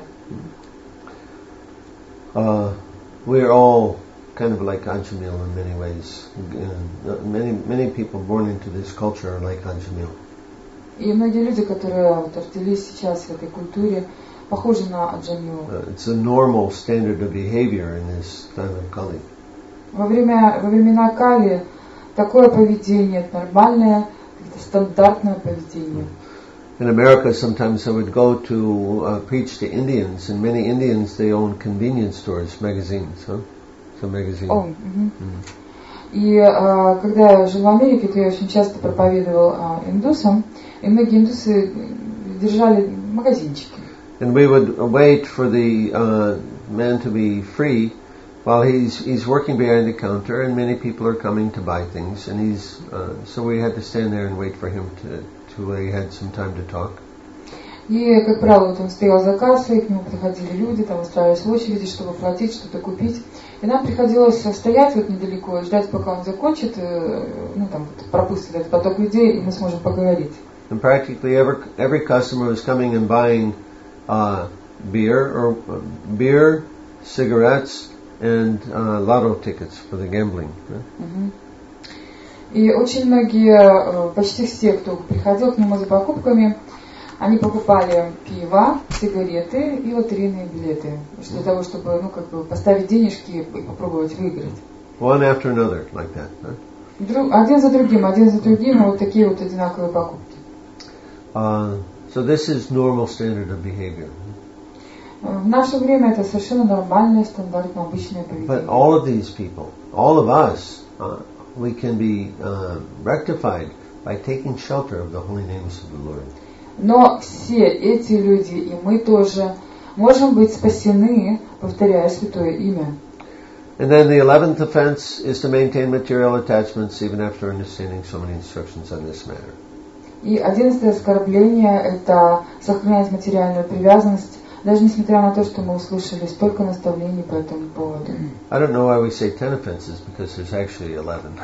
Uh, we're all kind of like Ajamil in many ways. Uh, many many people born into this culture are like Ajamil. И многие люди, которые вот, родились сейчас в этой культуре, похожи на Аджамилу. Uh, it's a normal standard of behavior in this time of Kali. Во время, во времена Кали такое поведение, это нормальное, это стандартное поведение. In America, sometimes I would go to uh, preach to Indians, and many Indians, they own convenience stores, magazines, huh? So magazine. О, угу. mm. И а, когда я жил в Америке, то я очень часто проповедовал а, индусам, и многие индусы держали магазинчики. And we would wait for the uh, man to be free while he's he's working behind the counter, and many people are coming to buy things, and he's uh, so we had to stand there and wait for him to to where he had some time to talk. И, как правило, вот он стоял за кассой, к нему подходили люди, там устраивались в очереди, чтобы платить, что-то купить. И нам приходилось стоять вот недалеко и ждать, пока он закончит, ну там вот, пропустит этот поток людей, и мы сможем поговорить. And practically every every customer was coming and buying uh, beer or uh, beer, cigarettes, and uh, lotto tickets for the gambling. Right? Uh-huh. И очень многие, почти все, кто приходил к нему за покупками, они покупали пиво, сигареты и лотерейные билеты для того, чтобы, ну, как бы поставить денежки и попробовать выиграть. One after another, like that. Huh? Друг, один за другим, один за другим, вот такие вот одинаковые покупки. Uh, so this is normal standard of behavior. В наше время это совершенно нормальное, стандартное, обычное поведение. But all of these people, all of us, uh, we can be uh, rectified by taking shelter of the holy names of the Lord. Но все эти люди, и мы тоже, можем быть спасены, повторяя святое имя. And then the eleventh offense is to maintain material attachments even after understanding so many instructions on this matter. И одиннадцатое оскорбление – это сохранять материальную привязанность, даже несмотря на то, что мы услышали столько наставлений по этому поводу. I don't know why we say ten offenses, because there's actually eleven.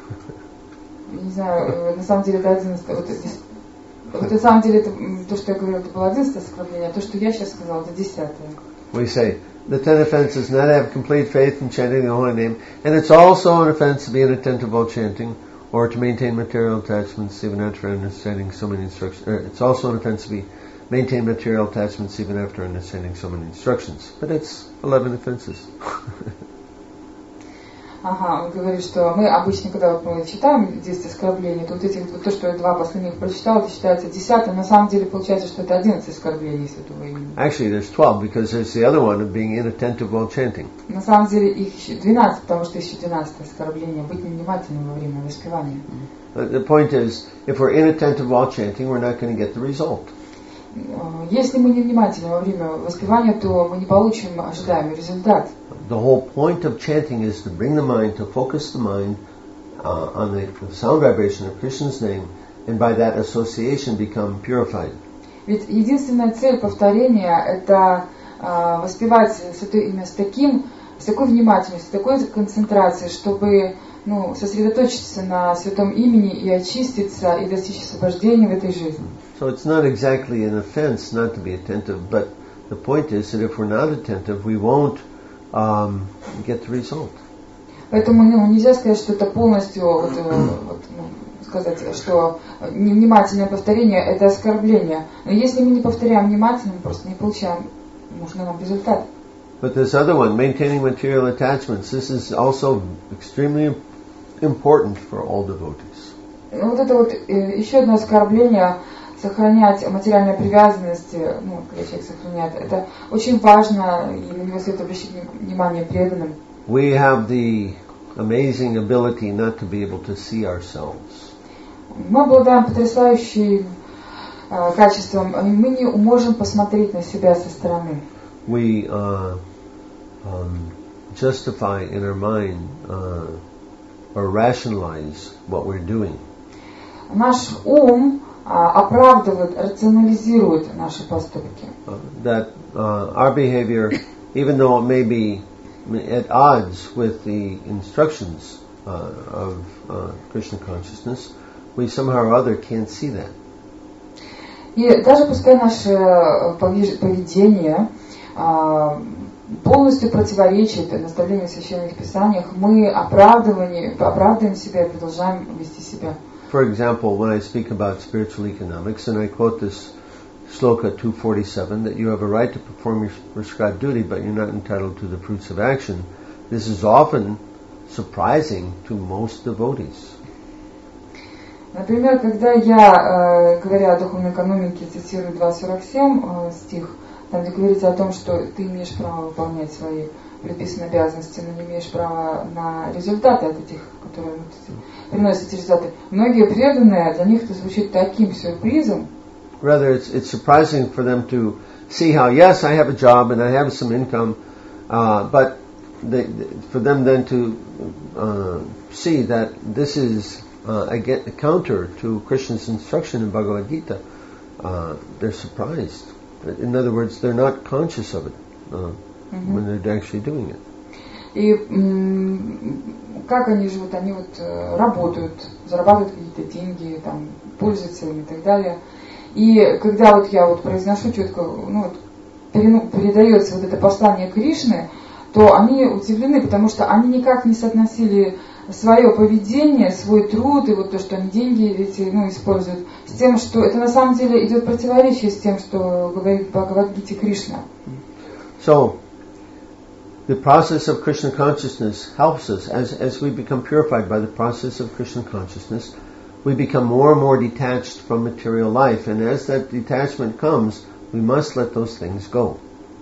Не знаю, на самом деле это одиннадцатое. Вот, вот на самом деле это, то, что я говорила, это было одиннадцатое оскорбление, а то, что я сейчас сказала, это десятое. We say the ten offenses not to have complete faith in chanting the holy name, and it's also an offense to be inattentive while chanting, or to maintain material attachments even after understanding so many instructions. Er, it's also an offense to be maintain material attachments even after understanding so many instructions. But it's eleven offenses. Ага, он говорит, что мы обычно, когда вот мы читаем десять оскорблений, то вот эти, вот то, что я два последних прочитал, это считается десятым. На самом деле получается, что это одиннадцать оскорблений святого имени. Actually, there's twelve, because there's the other one of being inattentive while chanting. На самом деле их еще двенадцать, потому что еще двенадцатое оскорбление, быть невнимательным во время воспевания. But the point is, if we're inattentive while chanting, we're not going to get the result. Если мы невнимательны во время воспевания, то мы не получим ожидаемый результат. The whole point of chanting is to bring the mind, to focus the mind uh, on the, the sound vibration of Krishna's name, and by that association become purified. Ведь единственная цель повторения – это э, воспевать святое имя с таким, с такой внимательностью, с такой концентрацией, чтобы, ну, сосредоточиться на святом имени и очиститься и достичь освобождения в этой жизни. So it's not exactly an offense not to be attentive, but the point is that if we're not attentive, we won't um, get the result. Поэтому, ну, нельзя сказать, что это полностью, вот, вот, ну, сказать, что невнимательное повторение – это оскорбление. Но если мы не повторяем внимательно, мы просто не получаем нужный нам результат. But this other one, maintaining material attachments, this is also extremely important for all devotees. Вот это вот еще одно оскорбление – сохранять материальную привязанность, ну, когда человек сохраняет, это очень важно, и на него следует обращать внимание преданным. We have the amazing ability not to be able to see ourselves. Мы обладаем потрясающим э, качеством, мы не можем посмотреть на себя со стороны. We uh, um, justify in our mind uh, or rationalize what we're doing. Наш ум оправдывает, рационализирует наши поступки. Uh, that uh, our behavior, even though it may be at odds with the instructions uh, of uh, Krishna consciousness, we somehow or other can't see that. И даже пускай наше поведение полностью противоречит наставлению в священных писаниях, мы оправдываем, оправдываем себя и продолжаем вести себя. For example, when I speak about spiritual economics, and I quote this Shloka two forty-seven, that you have a right to perform your prescribed duty, but you're not entitled to the fruits of action, this is often surprising to most devotees. Например, когда я, говоря о духовной экономике, цитирую два сорок семь стих, там где говорится о том, что ты имеешь право выполнять свои предписанные обязанности, но не имеешь права на результаты от этих, которые приносят эти результаты. Многие преданные, для них это звучит таким сюрпризом. Rather, it's it's surprising for them to see how, yes, I have a job and I have some income, uh, but they, for them then to uh, see that this is uh, again a counter to Krishna's instruction in Bhagavad Gita. Uh, they're surprised. In other words, they're not conscious of it uh, mm-hmm. when they're actually doing it. И м- как они живут? Они вот э, работают, зарабатывают какие-то деньги, там, пользуются ими и так далее. И когда вот я вот произношу четко, ну, вот, перену, передается вот это послание Кришны, то они удивлены, потому что они никак не соотносили свое поведение, свой труд и вот то, что они деньги эти, ну, используют, с тем, что это на самом деле идет противоречие с тем, что говорит в Бхагавад-гите Кришна. So, the process of Krishna consciousness helps us as as we become purified by the process of Krishna consciousness. We become more and more detached from material life, and as that detachment comes, we must let those things go.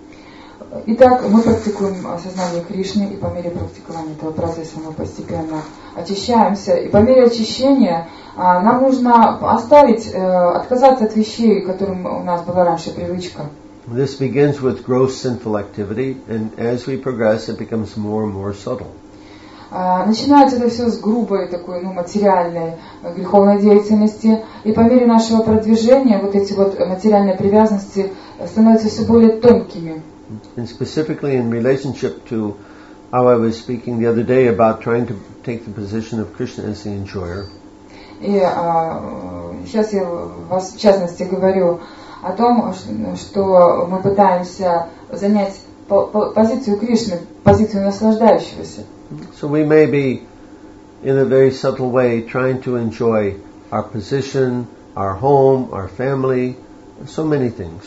Итак, мы практикуем осознание Кришны, и по мере практикования этого процесса мы постепенно очищаемся. И по мере очищения нам нужно оставить, отказаться от вещей, которым у нас была раньше привычка. This begins with gross sinful activity, and as we progress, it becomes more and more subtle. Начинается это все с грубой такой, ну, материальной греховной деятельности, и по мере нашего продвижения вот эти вот материальные привязанности становятся все более тонкими. And specifically in relationship to how I was speaking the other day about trying to take the position of Krishna as the enjoyer. И а, сейчас я в частности говорю о том, что мы пытаемся занять позицию Кришны, позицию наслаждающегося. So we may be, in a very subtle way, trying to enjoy our position, our home, our family, so many things.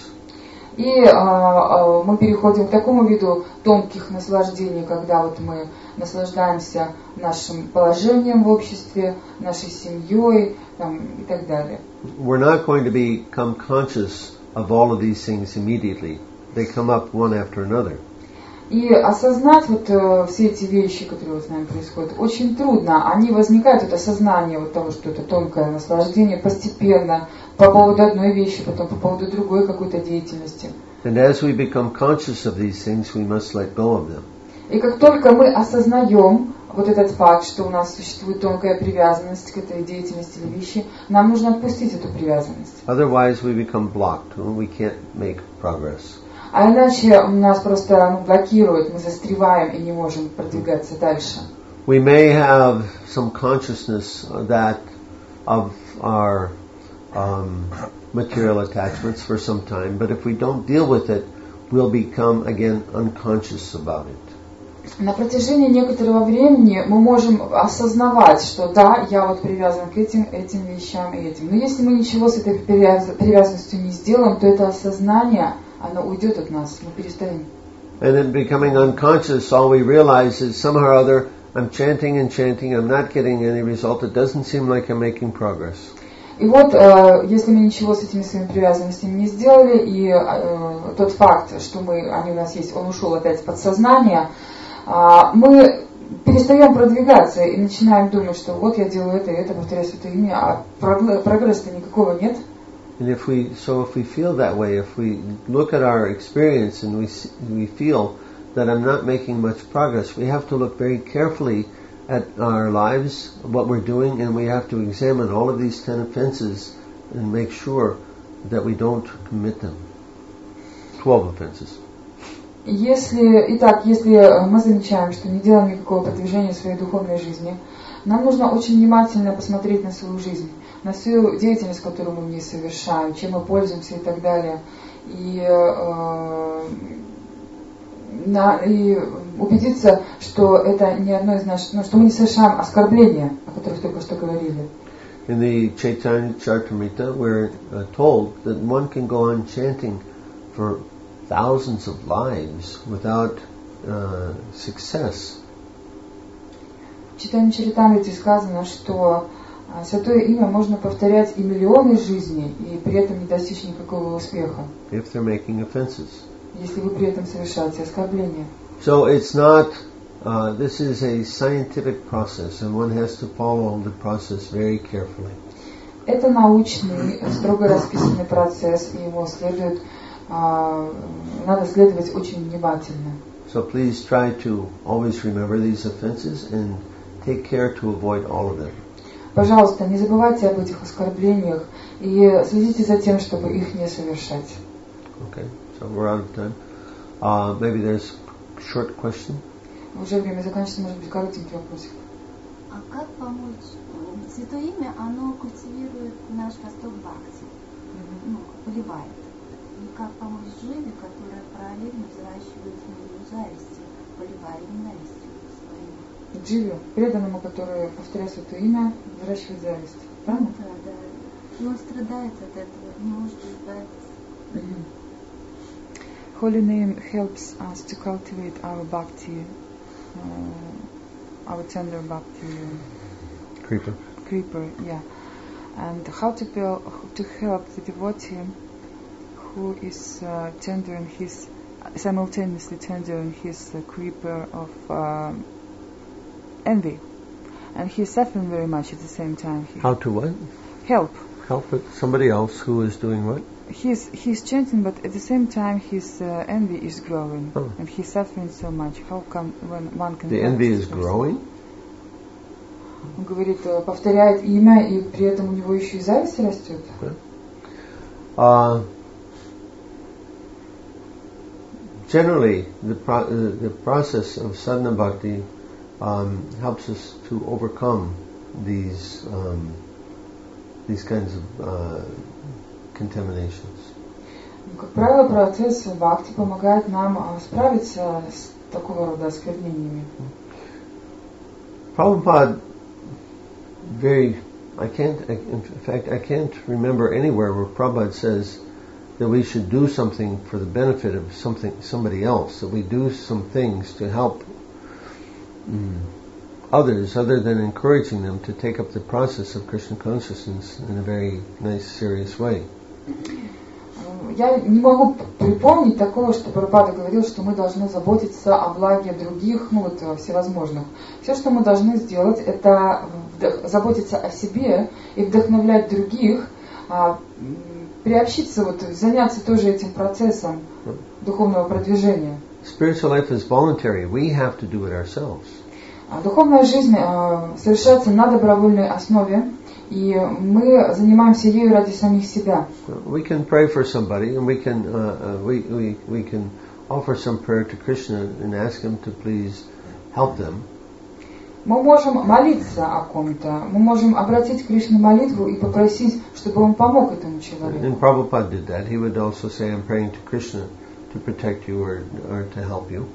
И а, мы переходим к такому виду тонких наслаждений, когда вот мы наслаждаемся нашим положением в обществе, нашей семьей, там, и так далее. We're not going to become conscious of all of these things immediately. They come up one after another. И осознать вот э, все эти вещи, которые вот с нами происходят, очень трудно. Они возникают, это осознание вот того, что это тонкое наслаждение постепенно, по поводу одной вещи, потом по поводу другой какой-то деятельности. And as we become conscious of these things, we must let go of them. И как только мы осознаем вот этот факт, что у нас существует тонкая привязанность к этой деятельности или вещи, нам нужно отпустить эту привязанность. Otherwise we become blocked, we can't make progress. А иначе нас просто ну, блокирует, мы застреваем и не можем продвигаться дальше. We may have some consciousness that of our um, material attachments for some time, but if we don't deal with it, we'll become again unconscious about it. На протяжении некоторого времени мы можем осознавать, что да, я вот привязан к этим, этим вещам и этим. Но если мы ничего с этой привязанностью не сделаем, то это осознание, оно уйдет от нас, мы перестанем. And in becoming unconscious, all we realize is somehow or other, I'm chanting and chanting, I'm not getting any result, it doesn't seem like I'm making progress. И вот, э, если мы ничего с этими своими привязанностями не сделали, и э, тот факт, что мы, они у нас есть, он ушел опять в подсознание, э, мы перестаем продвигаться и начинаем думать, что вот я делаю это и это, повторяюсь, это имя, а прогресса никакого нет. And if we, so if we feel that way, if we look at our experience and we we feel that I'm not making much progress, we have to look very carefully at our lives, what we're doing, and we have to examine all of these ten offenses and make sure that we don't commit them. Twelve offenses. Если, итак, если мы замечаем, что не делаем никакого продвижения в своей духовной жизни, нам нужно очень внимательно посмотреть на свою жизнь, на всю деятельность, которую мы в ней совершаем, чем мы пользуемся и так далее. И, э, на, и убедиться, что это не одно из наших, ну, что мы не совершаем оскорбления, о которых только что говорили. In the Chaitanya Charitamrita, we're uh, told that one can go on chanting for thousands of lives without uh, success. В Чайтанья Чаритамрите сказано, что Святое имя можно повторять и миллионы жизней, и при этом не достичь никакого успеха, if they're making offenses. если вы при этом совершаете оскорбление. So it's not, uh, this is a scientific process, and one has to follow the process very carefully. Это научный, строго расписанный процесс, и ему следует, uh, надо следовать очень внимательно. So please try to always remember these offenses and take care to avoid all of them. Пожалуйста, не забывайте об этих оскорблениях и следите за тем, чтобы их не совершать. Okay, so we're out of time. Uh, maybe there's a short question. Уже время заканчивается, может быть, коротенький вопросик. А как помочь? Святое имя, оно культивирует наш восток бхакти, mm-hmm. ну, поливает. И как помочь Дживе, которая параллельно взращивает змею зависти, поливая ненавистью своим? Дживе, преданному, который повторяет святое имя, взращивает зависть. Правильно? Да, да. И он страдает от этого, не может избавиться. Mm-hmm. Holy name helps us to cultivate our bhakti, uh, our tender bhakti. Creeper. Creeper, yeah. And how to be, to help the devotee who is uh, tendering his, simultaneously tendering his uh, creeper of uh, envy, and he's suffering very much at the same time. He How to what? Help. Help it, somebody else who is doing what? He's he's chanting, but at the same time his uh, envy is growing, oh. and he's suffering so much. How come when one can? The envy is growing. Он говорит, повторяет имя, и при этом у него еще и зависть растет. Uh, generally, the pro- uh, the process of sadhana bhakti um, helps us to overcome these um, these kinds of uh, contaminations. Как правило, процесс бхакти помогает нам справиться с такого рода осквернениями. Prabhupada very, I can't, in fact, I can't remember anywhere where Prabhupada says that we should do something for the benefit of something, somebody else, that we do some things to help mm, others, other than encouraging them to take up the process of Krishna consciousness in a very nice, serious way. Я не могу припомнить такого, что Прабхупада говорил, что мы должны заботиться о благе других, ну вот всевозможных. Все, что мы должны сделать, это заботиться о себе и вдохновлять других, а, приобщиться, вот, заняться тоже этим процессом духовного продвижения. Spiritual life is voluntary. We have to do it ourselves. А духовная жизнь а, совершается на добровольной основе. И мы занимаемся ею ради самих себя. We can pray for somebody, and we can uh, uh, we we we can offer some prayer to Krishna and ask him to please help them. Мы можем молиться о ком-то, мы можем обратить к Кришне молитву и попросить, чтобы он помог этому человеку. And Prabhupada did that. He would also say, "I'm praying to Krishna to protect you or or to help you."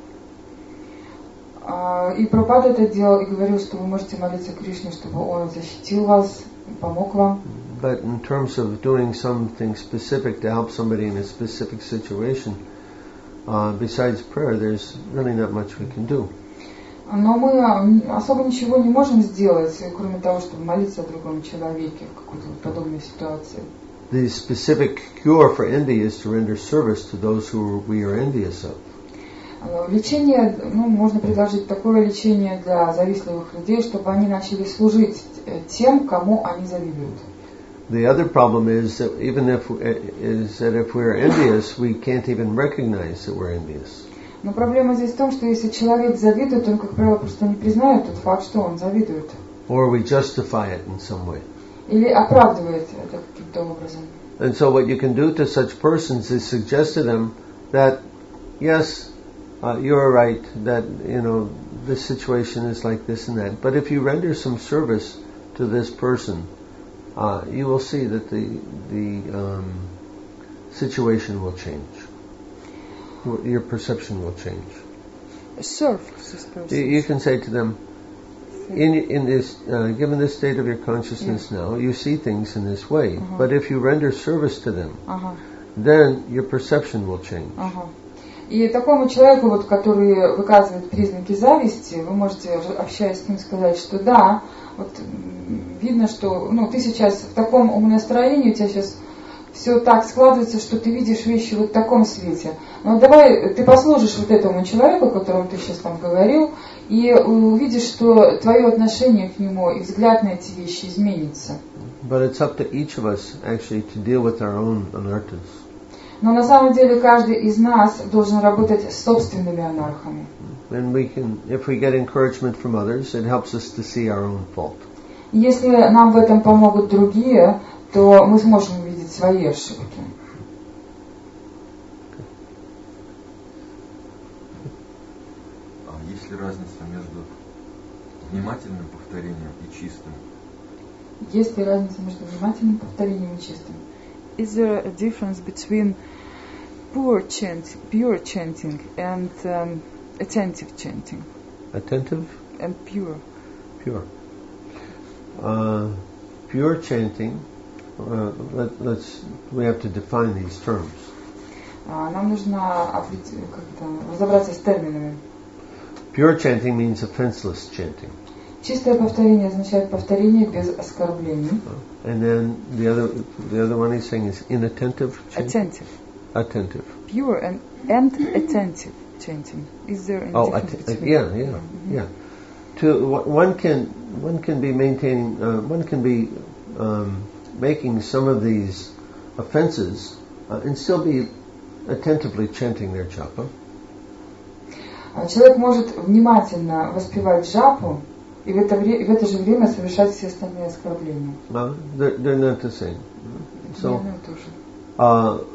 И Прабхупада это делал и говорил, что вы можете молиться Кришне, чтобы он защитил вас, помог вам. But in terms of doing something specific to help somebody in a specific situation, uh, besides prayer, there's really not much we can do. Но мы особо ничего не можем сделать, кроме того, чтобы молиться о другом человеке в какой-то подобной ситуации. The specific cure for envy is to render service to those who we are envious of. Лечение, ну, можно предложить такое лечение для завистливых людей, чтобы они начали служить тем, кому они завидуют. The other problem is that even if is that if we're envious, we can't even recognize that we're envious. Но проблема здесь в том, что если человек завидует, он, как правило, просто не признает тот факт, что он завидует. Or we justify it in some way. Или оправдывает это каким-то образом. And so what you can do to such persons is suggest to them that, yes, uh, you're right, that, you know, this situation is like this and that. But if you render some service to this person, uh, you will see that the the um, situation will change. Your perception will change. Serve this person. You, you can say to them, in in this, uh, given this state of your consciousness yeah. now, you see things in this way. Uh-huh. But if you render service to them, uh-huh. then your perception will change. Uh-huh. И такому человеку, вот, который выказывает признаки зависти, вы можете, общаясь с ним, сказать, что да, вот видно, что ну, ты сейчас в таком умонастроении, у тебя сейчас все так складывается, что ты видишь вещи вот в таком свете. Но давай ты послужишь вот этому человеку, о котором ты сейчас там говорил, и увидишь, что твое отношение к нему и взгляд на эти вещи изменится. But it's up to each of us actually to deal with our own anarthas. Но на самом деле каждый из нас должен работать с собственными анархами. And we can, if we get encouragement from others, it helps us to see our own fault. Если нам в этом помогут другие, то мы сможем увидеть свои ошибки. А есть ли разница между внимательным повторением и чистым? Есть ли разница между внимательным повторением и чистым? Is there a difference between pure chanting, pure chanting and um, attentive chanting? Attentive? And pure. Pure. Uh, pure chanting, uh, let, let's, we have to define these terms. Uh, нам нужно как-то разобраться с терминами. Pure chanting means offenseless chanting. Чистое повторение означает повторение без оскорблений. And then the other, the other one he's saying is inattentive chanting? Attentive. Attentive. Pure and, and attentive chanting. Is there any oh, difference att- between yeah, yeah, mm-hmm. yeah. To one can one can be maintaining, uh, one can be um, making some of these offenses uh, and still be attentively chanting their japa. Человек может внимательно воспевать джапу и в это, вре- в это же время совершать все остальные оскорбления. No, they're, they're not the same. So, Не, ну, тоже. uh,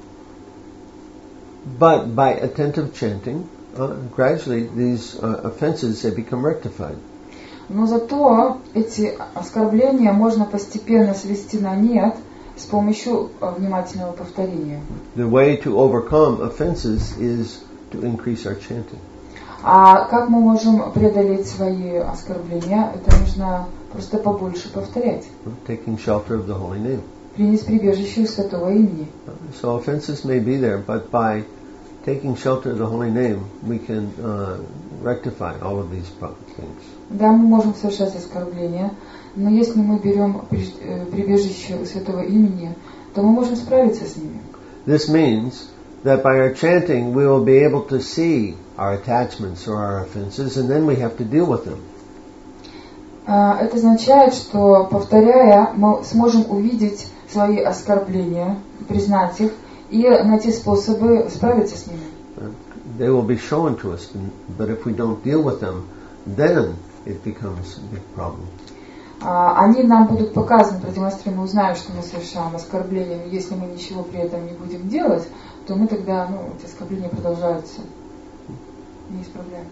but by attentive chanting, uh, gradually these uh, offenses they become rectified. Но зато эти оскорбления можно постепенно свести на нет с помощью внимательного повторения. The way to overcome offenses is to increase our chanting. А как мы можем преодолеть свои оскорбления? Это нужно просто побольше повторять. Taking shelter of the holy name. Принять прибежище у святого имени. So offenses may be there, but by taking shelter of the holy name, we can uh, rectify all of these things. Да, мы можем совершать оскорбления, но если мы берем прибежище у святого имени, то мы можем справиться с ними. This means that by our chanting, we will be able to see our attachments or our offenses, and then we have to deal with them. Это означает, что, повторяя, мы сможем увидеть свои оскорбления, признать их и найти способы справиться с ними. They will be shown to us, but if we don't deal with them, then it becomes a big problem. Они нам будут показаны, продемонстрированы, мы узнаем, что мы совершаем оскорбления, но если мы ничего при этом не будем делать, то мы тогда, ну, эти оскорбления продолжаются, не исправляются.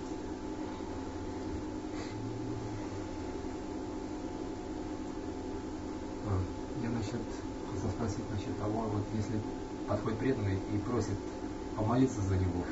Я насчет, хотел спросить насчет того, вот если подходит преданный и просит помолиться за него,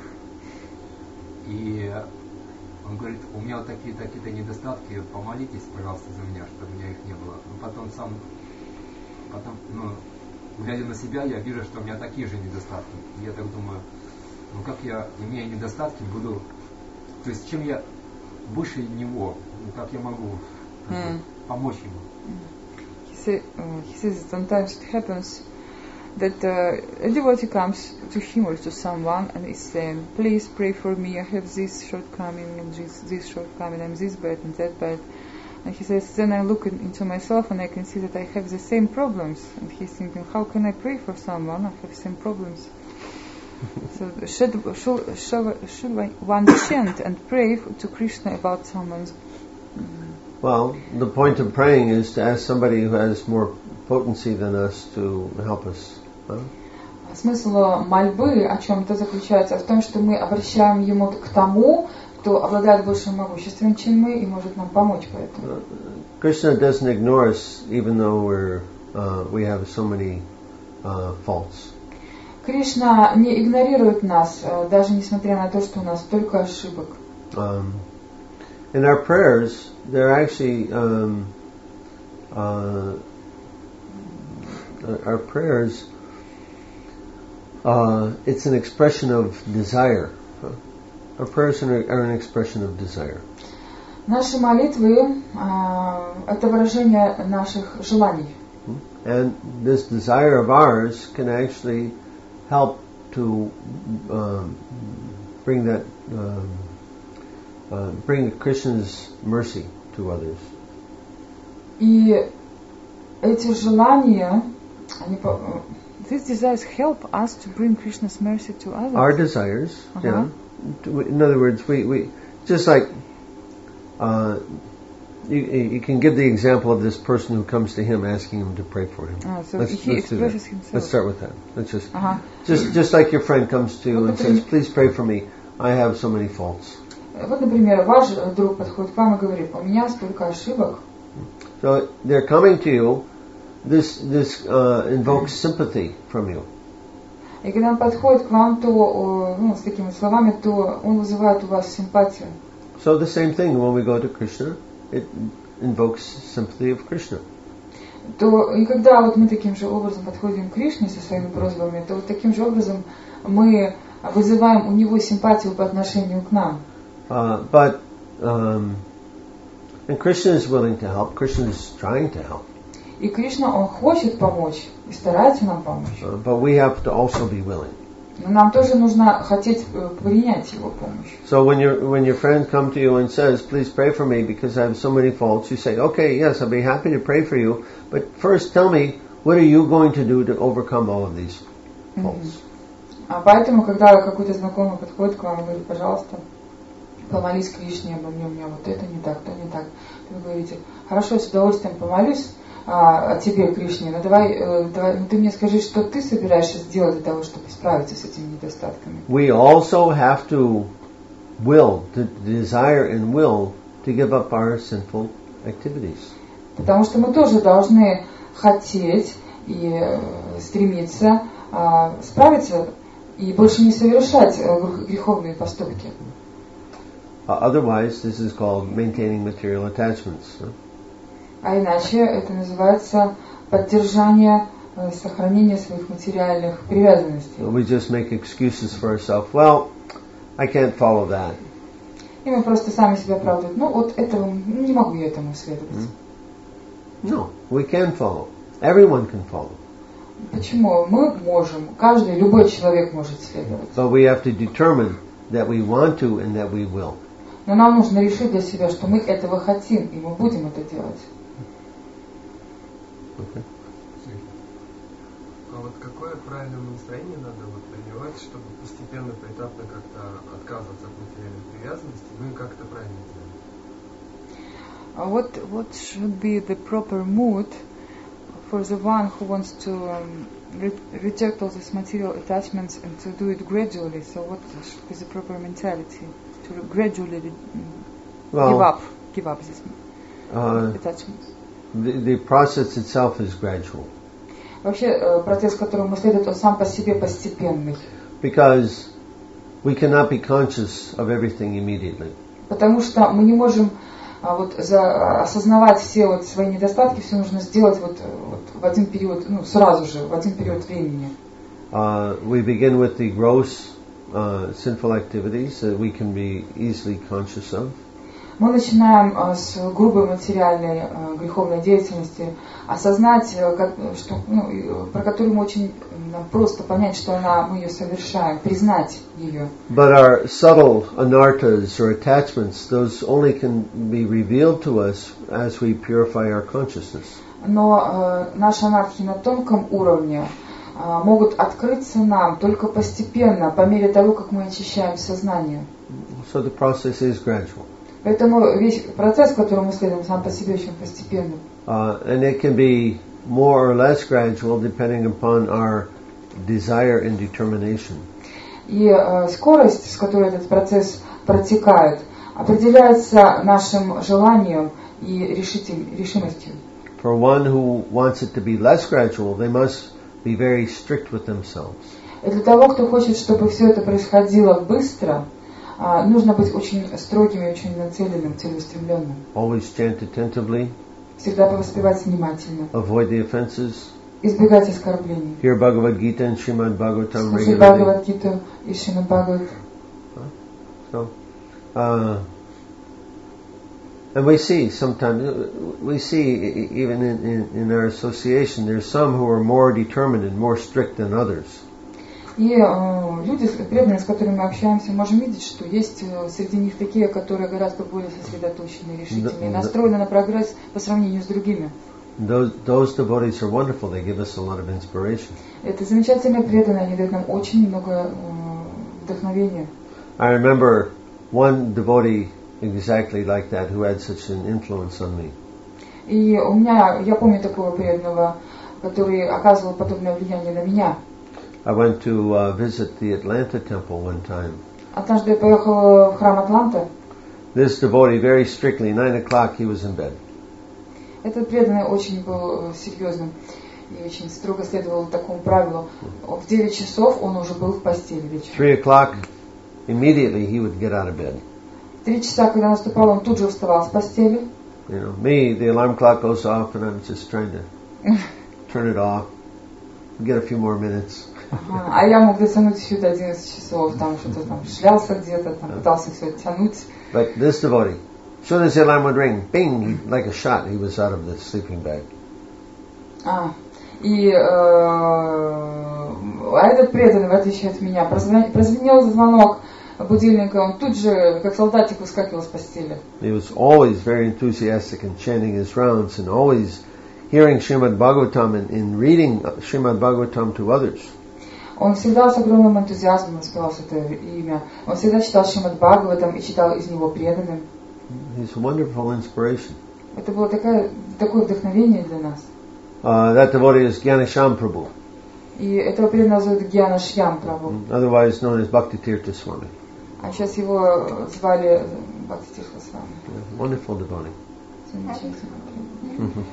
и он говорит, у меня вот такие такие-то недостатки, помолитесь, пожалуйста, за меня, чтобы у меня их не было. Но потом сам, потом, ну, глядя на себя, я вижу, что у меня такие же недостатки. И я так думаю, ну как я, имея недостатки, буду, то есть чем я выше него, ну как я могу mm. помочь ему? He, say, uh, he says sometimes it happens that uh, a devotee comes to him or to someone and is saying, please pray for me, I have this shortcoming and this, this shortcoming, I'm this bad and that bad. And he says, then I look into myself and I can see that I have the same problems. And he's thinking, how can I pray for someone? I have the same problems. So should, should, should, should one chant and pray to Krishna about someone's... Well, the point of praying is to ask somebody who has more potency than us to help us. Huh? Смысл мольбы о чем-то заключается в том, что мы обращаем ему к тому, кто обладает большим могуществом, чем мы, и может нам помочь поэтому. Krishna doesn't ignore us, even though we're uh, we have so many uh, faults. Кришна не игнорирует нас, даже несмотря на то, что у нас столько ошибок. Um, in our prayers, they're actually um, uh, our prayers. Uh, it's an expression of desire. Our prayers are an expression of desire. Наши молитвы а, это выражение наших желаний. And this desire of ours can actually help to um, bring that um, uh, bring Krishna's mercy to others. И эти желания, они These desires help us to bring Krishna's mercy to others. Our desires, Uh-huh. yeah. In other words, we, we just like uh, you, you can give the example of this person who comes to him asking him to pray for him. Ah, so let's, he let's do that. expresses himself. Let's start with that. Let's just Ага. just just like your friend comes to you and Okay. says, "Please pray for me. I have so many faults." Вот, например, ваш друг подходит к вам и говорит: у меня столько ошибок. So they're coming to you. This this uh, invokes sympathy from you. И когда он подходит к вам, то, ну, с такими словами, то он вызывает у вас симпатию. So the same thing when we go to Krishna, it invokes sympathy of Krishna. То и когда вот мы таким же образом подходим к Кришне со своими просьбами, то вот таким же образом мы вызываем у него симпатию по отношению к нам. Uh, but um, and Krishna is willing to help. Krishna is trying to help. И Кришна, он хочет помочь и старается нам помочь. Uh, but we have to also be willing. Но нам тоже нужно хотеть принять его помощь. So when your when your friend comes to you and says, "Please pray for me because I have so many faults," you say, "Okay, yes, I'll be happy to pray for you. But first, tell me, what are you going to do to overcome all of these faults?" Mm-hmm. А поэтому, когда какой-то знакомый подходит к вам и говорит: пожалуйста, помолись Кришне обо мне, у меня вот это не так, то не так. Вы говорите: хорошо, с удовольствием помолюсь а, о тебе, Кришне, но давай, э, давай ну, ты мне скажи, что ты собираешься сделать для того, чтобы справиться с этими недостатками. We also have to will, to desire and will to give up our sinful activities. Потому что мы тоже должны хотеть и э, стремиться э, справиться и больше не совершать э, греховные поступки. Uh, otherwise, this is called maintaining material attachments. Huh? А иначе это называется поддержание, э, сохранение своих материальных привязанностей. We just make excuses for ourselves. Well, I can't follow that. И мы просто сами себя оправдываем. Ну вот этого, не могу я этому следовать. Mm. No, we can follow. Everyone can follow. Почему? Мы можем. Каждый, любой человек может следовать. But we have to determine that we want to and that we will. Но нам нужно решить для себя, что мы этого хотим, и мы будем это делать. Okay. А вот какое правильное настроение надо вот принимать, чтобы постепенно, поэтапно как-то отказываться от материальной привязанности, ну и как это правильно делать? Uh, what what should be the proper mood for the one who wants to um, re- reject all these material attachments and to do it gradually? So what should be the proper mentality to gradually re- Well, give up, give up these uh, attachments? the, the process itself is gradual. Вообще, э, процесс, которому мы следуем, он сам по себе постепенный. Because we cannot be conscious of everything immediately. Потому что мы не можем а, вот, за, осознавать все вот свои недостатки, все нужно сделать вот, вот в один период, ну, сразу же, в один период времени. Uh, we begin with the gross uh, sinful activities that we can be easily conscious of. Мы начинаем а, с грубой материальной а, греховной деятельности, осознать, а, как, что, ну, и, про которую мы очень а, просто понять, что она, мы ее совершаем, признать ее. But our subtle anarthas or attachments, those only can be revealed to us as we purify our consciousness. Но а, наши анархии на тонком уровне а, могут открыться нам только постепенно, по мере того, как мы очищаем сознание. So the process is gradual. Поэтому весь процесс, которому мы следуем, сам по себе очень постепенный. Uh, and it can be more or less gradual depending upon our desire and determination. И э, скорость, с которой этот процесс протекает, определяется нашим желанием и решитель, решимостью. For one who wants it to be less gradual, they must be very strict with themselves. И для того, кто хочет, чтобы все это происходило быстро, э, нужно быть очень строгим и очень нацеленным, целеустремленным. Always chant attentively, Всегда воспевать внимательно, avoid the offenses, избегать оскорблений. hear Bhagavad Gita and Srimad Bhagavatam Слушать regularly. Бхагавад-гиту и Шримад Бхагават. So, uh, And we see sometimes, we see even in, in, in our association, there's some who are more determined and more strict than others. И э, люди, преданные, с которыми мы общаемся, можем видеть, что есть э, среди них такие, которые гораздо более сосредоточены, решительные, настроены на прогресс по сравнению с другими. Those, those devotees are wonderful. They give us a lot of inspiration. Это замечательные преданные, они дают нам очень много э, вдохновения. I remember one devotee exactly like that who had such an influence on me. И у меня, я помню такого преданного, который оказывал подобное влияние на меня. I went to uh, visit the Atlanta temple one time. Однажды я поехала в храм Атланта. This devotee, very strictly, nine o'clock he was in bed. Этот преданный очень был серьезным и очень строго следовал такому правилу. В девять часов он уже был в постели вечером. Three o'clock, immediately he would get out of bed. Три часа, когда наступало, он тут же вставал с постели. You know, me, the alarm clock goes off, and I'm just trying to turn it off, get a few more minutes. Ага. А я мог дотянуть еще до одиннадцати часов, там что-то там шлялся где-то, там пытался все тянуть. But this devotee, as soon as the alarm would ring, bing, he, like a shot, he was out of the sleeping bag. А, и э, а этот преданный, в отличие от меня, прозвонил, прозвенел звонок будильника, он тут же, как солдатик, выскакивал с постели. He was always very enthusiastic in chanting his rounds and always hearing Srimad Bhagavatam and, and reading Srimad Bhagavatam to others. Он всегда с огромным энтузиазмом воспевался это имя. Он всегда читал Шримад Бхагаватам и читал из него преданным. He's a wonderful inspiration. Это было такое, такое вдохновение для нас. Uh, that devotee is Gyanesham Prabhu. И этого преданного зовут Гьяна Шьям Прабху. Otherwise known as Bhakti Tirtha Swami. А сейчас его звали Бхакти Тиртха Свами. Yeah, wonderful devotee. Замечательно.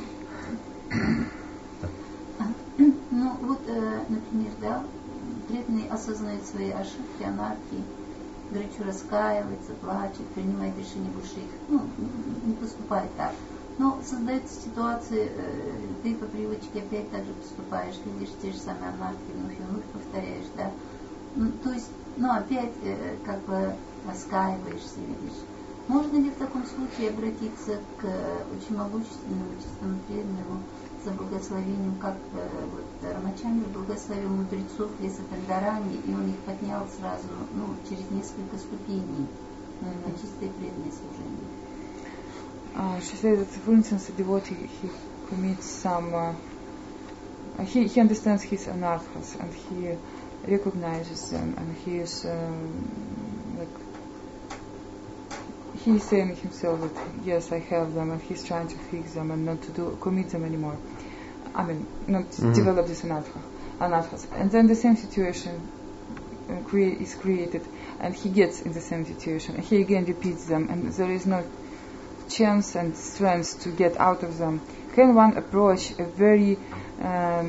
Ну вот, э, например, да, преданный осознает свои ошибки, анархии, горячо раскаивается, плачет, принимает решение больше их, ну, не поступает так. Но создается ситуация, э, ты по привычке опять так же поступаешь, видишь те же самые анархии, вновь и вновь повторяешь, да. Ну, то есть, ну опять э, как бы раскаиваешься, видишь. Можно ли в таком случае обратиться к очень могущественному, чистому преданному, за благословением, как э, вот Рамачандра благословил мудрецов леса Тандарани, и он их поднял сразу, ну, через несколько ступеней mm-hmm. на чистое преданное служение. Uh, she said that, for instance, a devotee, he commits some, uh, he, he understands his anarthas and he recognizes them, and he is um, like, he is saying himself that yes, I have them, and he's trying to fix them and not to do commit them anymore. I mean, not mm-hmm. develop this anartha, anarthas. And then the same situation uh, crea- is created, and he gets in the same situation, and he again repeats them, and there is no chance and strength to get out of them. Can one approach a very um,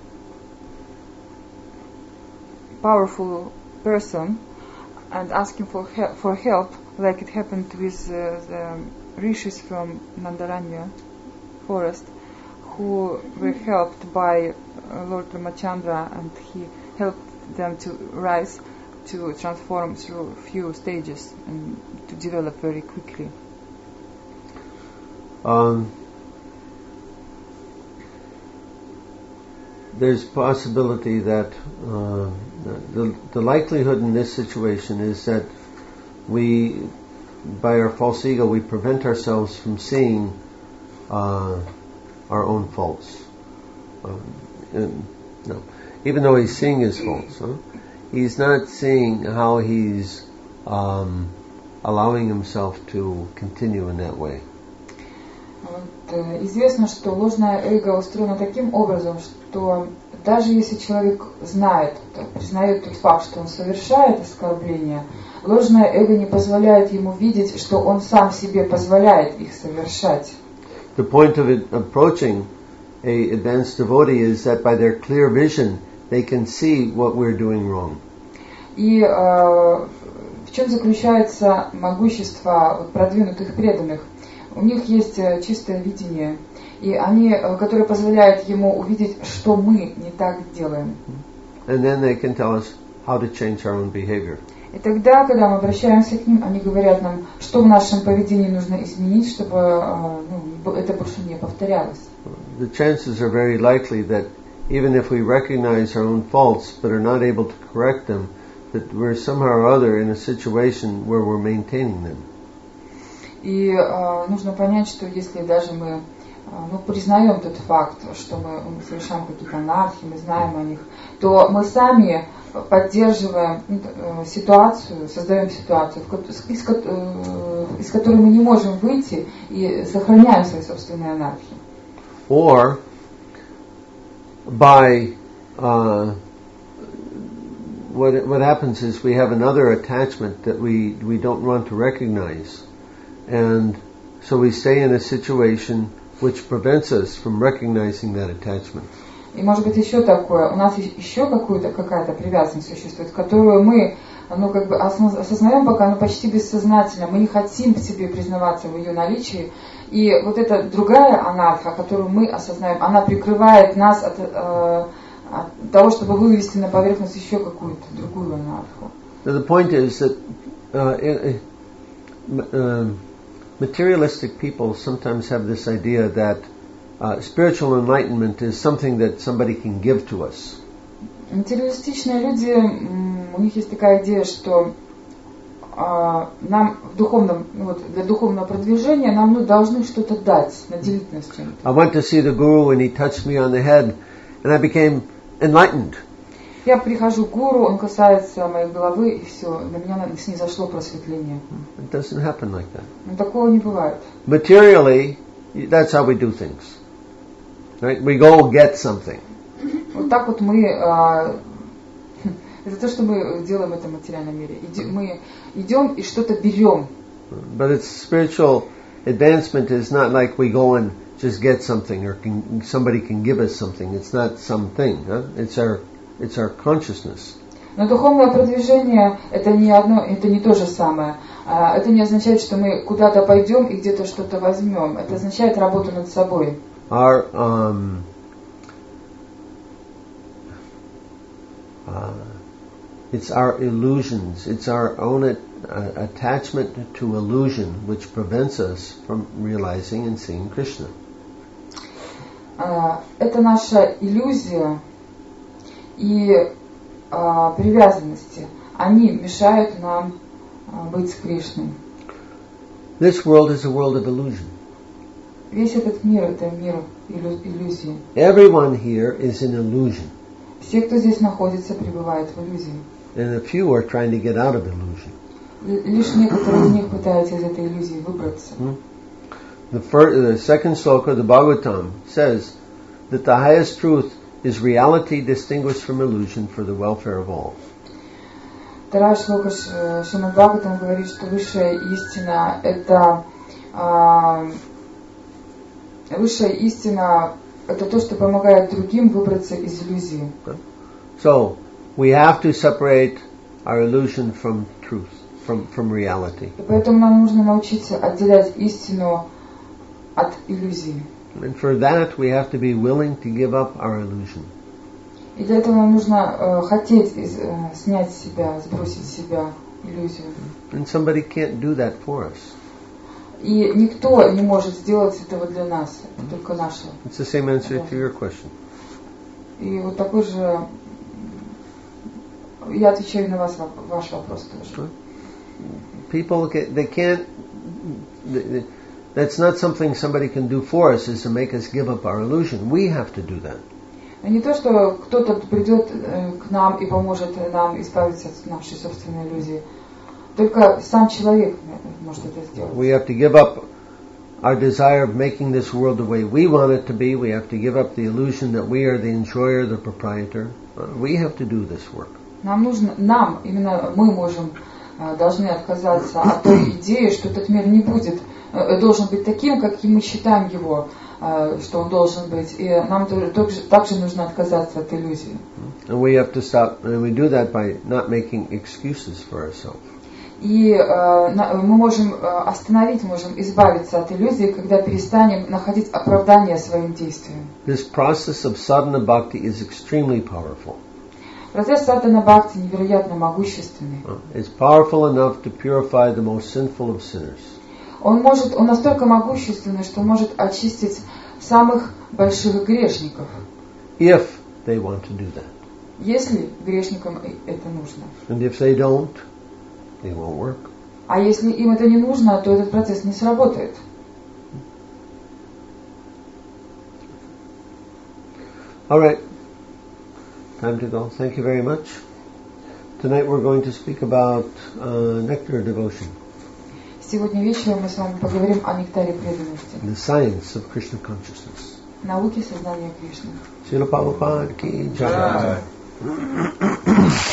powerful person and ask him for he- for help, like it happened with uh, the rishis from Nandaranya forest, who were helped by uh, Lord Ramachandra, and he helped them to rise, to transform through a few stages and to develop very quickly? Um, there's possibility that uh, the, the likelihood in this situation is that we, by our false ego, we prevent ourselves from seeing uh, our own faults. Um, and, no, even though he's seeing his faults, huh? He's not seeing how he's um, allowing himself to continue in that way. Вот, э, известно, что ложное эго устроено таким образом, что даже если человек знает, признает тот факт, что он совершает оскорбления, ложное эго не позволяет ему видеть, что он сам себе позволяет их совершать. The point of it, approaching a advanced devotee is that by their clear vision they can see what we're doing wrong. И э, в чем заключается могущество вот, продвинутых преданных? У них есть чистое видение, и они, которое позволяет ему увидеть, что мы не так делаем. And then they can tell us how to change our own behavior. И тогда, когда мы обращаемся к ним, они говорят нам, что в нашем поведении нужно изменить, чтобы э, ну, это больше не повторялось. The chances are very likely that even if we recognize our own faults but are not able to correct them, that we're somehow or other in a situation where we're maintaining them. И э, нужно понять, что если даже мы э, ну, признаем тот факт, что мы, мы совершаем какие-то анархии, мы знаем о них, то мы сами поддерживаем э, ситуацию, создаем ситуацию, из, из, э, из которой мы не можем выйти и сохраняем свои собственные анархии. Or by uh, what what happens is we have another attachment that we we don't want to recognize, and so we stay in a situation which prevents us from recognizing that attachment. И может быть еще такое, у нас еще какую-то, какая-то привязанность существует, которую мы ну, как бы осознаем пока, но почти бессознательно. Мы не хотим в себе признаваться в ее наличии. И вот эта другая анарха, которую мы осознаем, она прикрывает нас от, э, от того, чтобы вывести на поверхность еще какую-то другую анарху. The point is that uh, uh, materialistic people sometimes have this idea that Uh, spiritual enlightenment is something that somebody can give to us. Материалистичные люди, у них есть такая идея, что uh, нам в духовном, вот, для духовного продвижения нам ну, должны что-то дать, наделить нас чем-то. I went to see the guru and he touched me on the head and I became enlightened. Я прихожу к гуру, он касается моей головы и все, на меня снизошло просветление. It doesn't happen like that. Но такого не бывает. Materially, that's how we do things. Right? We go get something. Вот так вот мы, а, это то, что мы делаем в этом материальном мире. Иди, мы идем и что-то берем. But it's spiritual advancement is not like we go and just get something or can, somebody can give us something. It's not something. Huh? It's our it's our consciousness. Но духовное продвижение это не одно, это не то же самое. Это не означает, что мы куда-то пойдем и где-то что-то возьмем. Это означает работу над собой. Our um, uh, it's our illusions. It's our own uh, attachment to illusion which prevents us from realizing and seeing Krishna. Uh, это наша иллюзия и uh, привязанности. Они мешают нам uh, быть с Кришной. This world is a world of illusion. Весь этот мир это мир иллюзии. Everyone here is an illusion. Все, кто здесь находится, пребывают в иллюзии. And a few are trying to get out of illusion. Лишь некоторые из них пытаются из этой иллюзии выбраться. Hmm? The, first, the second sloka of the Bhagavatam says that the highest truth is reality distinguished from illusion for the welfare of all. Вторая шлока Шримад Бхагаватам говорит, что высшая истина это а, высшая истина это то, что помогает другим выбраться из иллюзии. So we have to separate our illusion from truth, from from reality. И поэтому нам нужно научиться отделять истину от иллюзии. And for that we have to be willing to give up our illusion. И для этого нам нужно э, хотеть из, э, снять с себя, сбросить с себя иллюзию. And somebody can't do that for us. И никто не может сделать этого для нас, это только наше. It's the same answer to your question. И вот такой же, я отвечаю на вас, ваш вопрос тоже. People, they can't, that's not something somebody can do for us, is to make us give up our illusion. We have to do that. Не то, что кто-то придет к нам и поможет нам избавиться от нашей собственной иллюзии. Только сам человек может это сделать. We have to give up our desire of making this world the way we want it to be. We have to give up the illusion that we are the enjoyer, the proprietor. We have to do this work. Нам нужно, нам, именно мы можем, должны отказаться от той идеи, что этот мир не будет, должен быть таким, как мы считаем его, что он должен быть. И нам также, также нужно отказаться от иллюзии. And we have to stop, and we do that by not making excuses for ourselves. И э, мы можем остановить, можем избавиться от иллюзии, когда перестанем находить оправдание своим действиям. This process of sadhana bhakti is extremely powerful. Процесс сатана бхакти невероятно могущественный. It's powerful enough to purify the most sinful of sinners. Он может, он настолько могущественный, что может очистить самых больших грешников. If they want to do that. Если грешникам это нужно. And if they don't, it won't work. А если им это не нужно, то этот процесс не сработает. All right. Time to go. Thank you very much. Tonight we're going to speak about uh, nectar devotion. Сегодня вечером мы с вами поговорим о нектаре преданности. The science of Krishna consciousness. Науке сознания Кришны. Srila Prabhupada ki jai.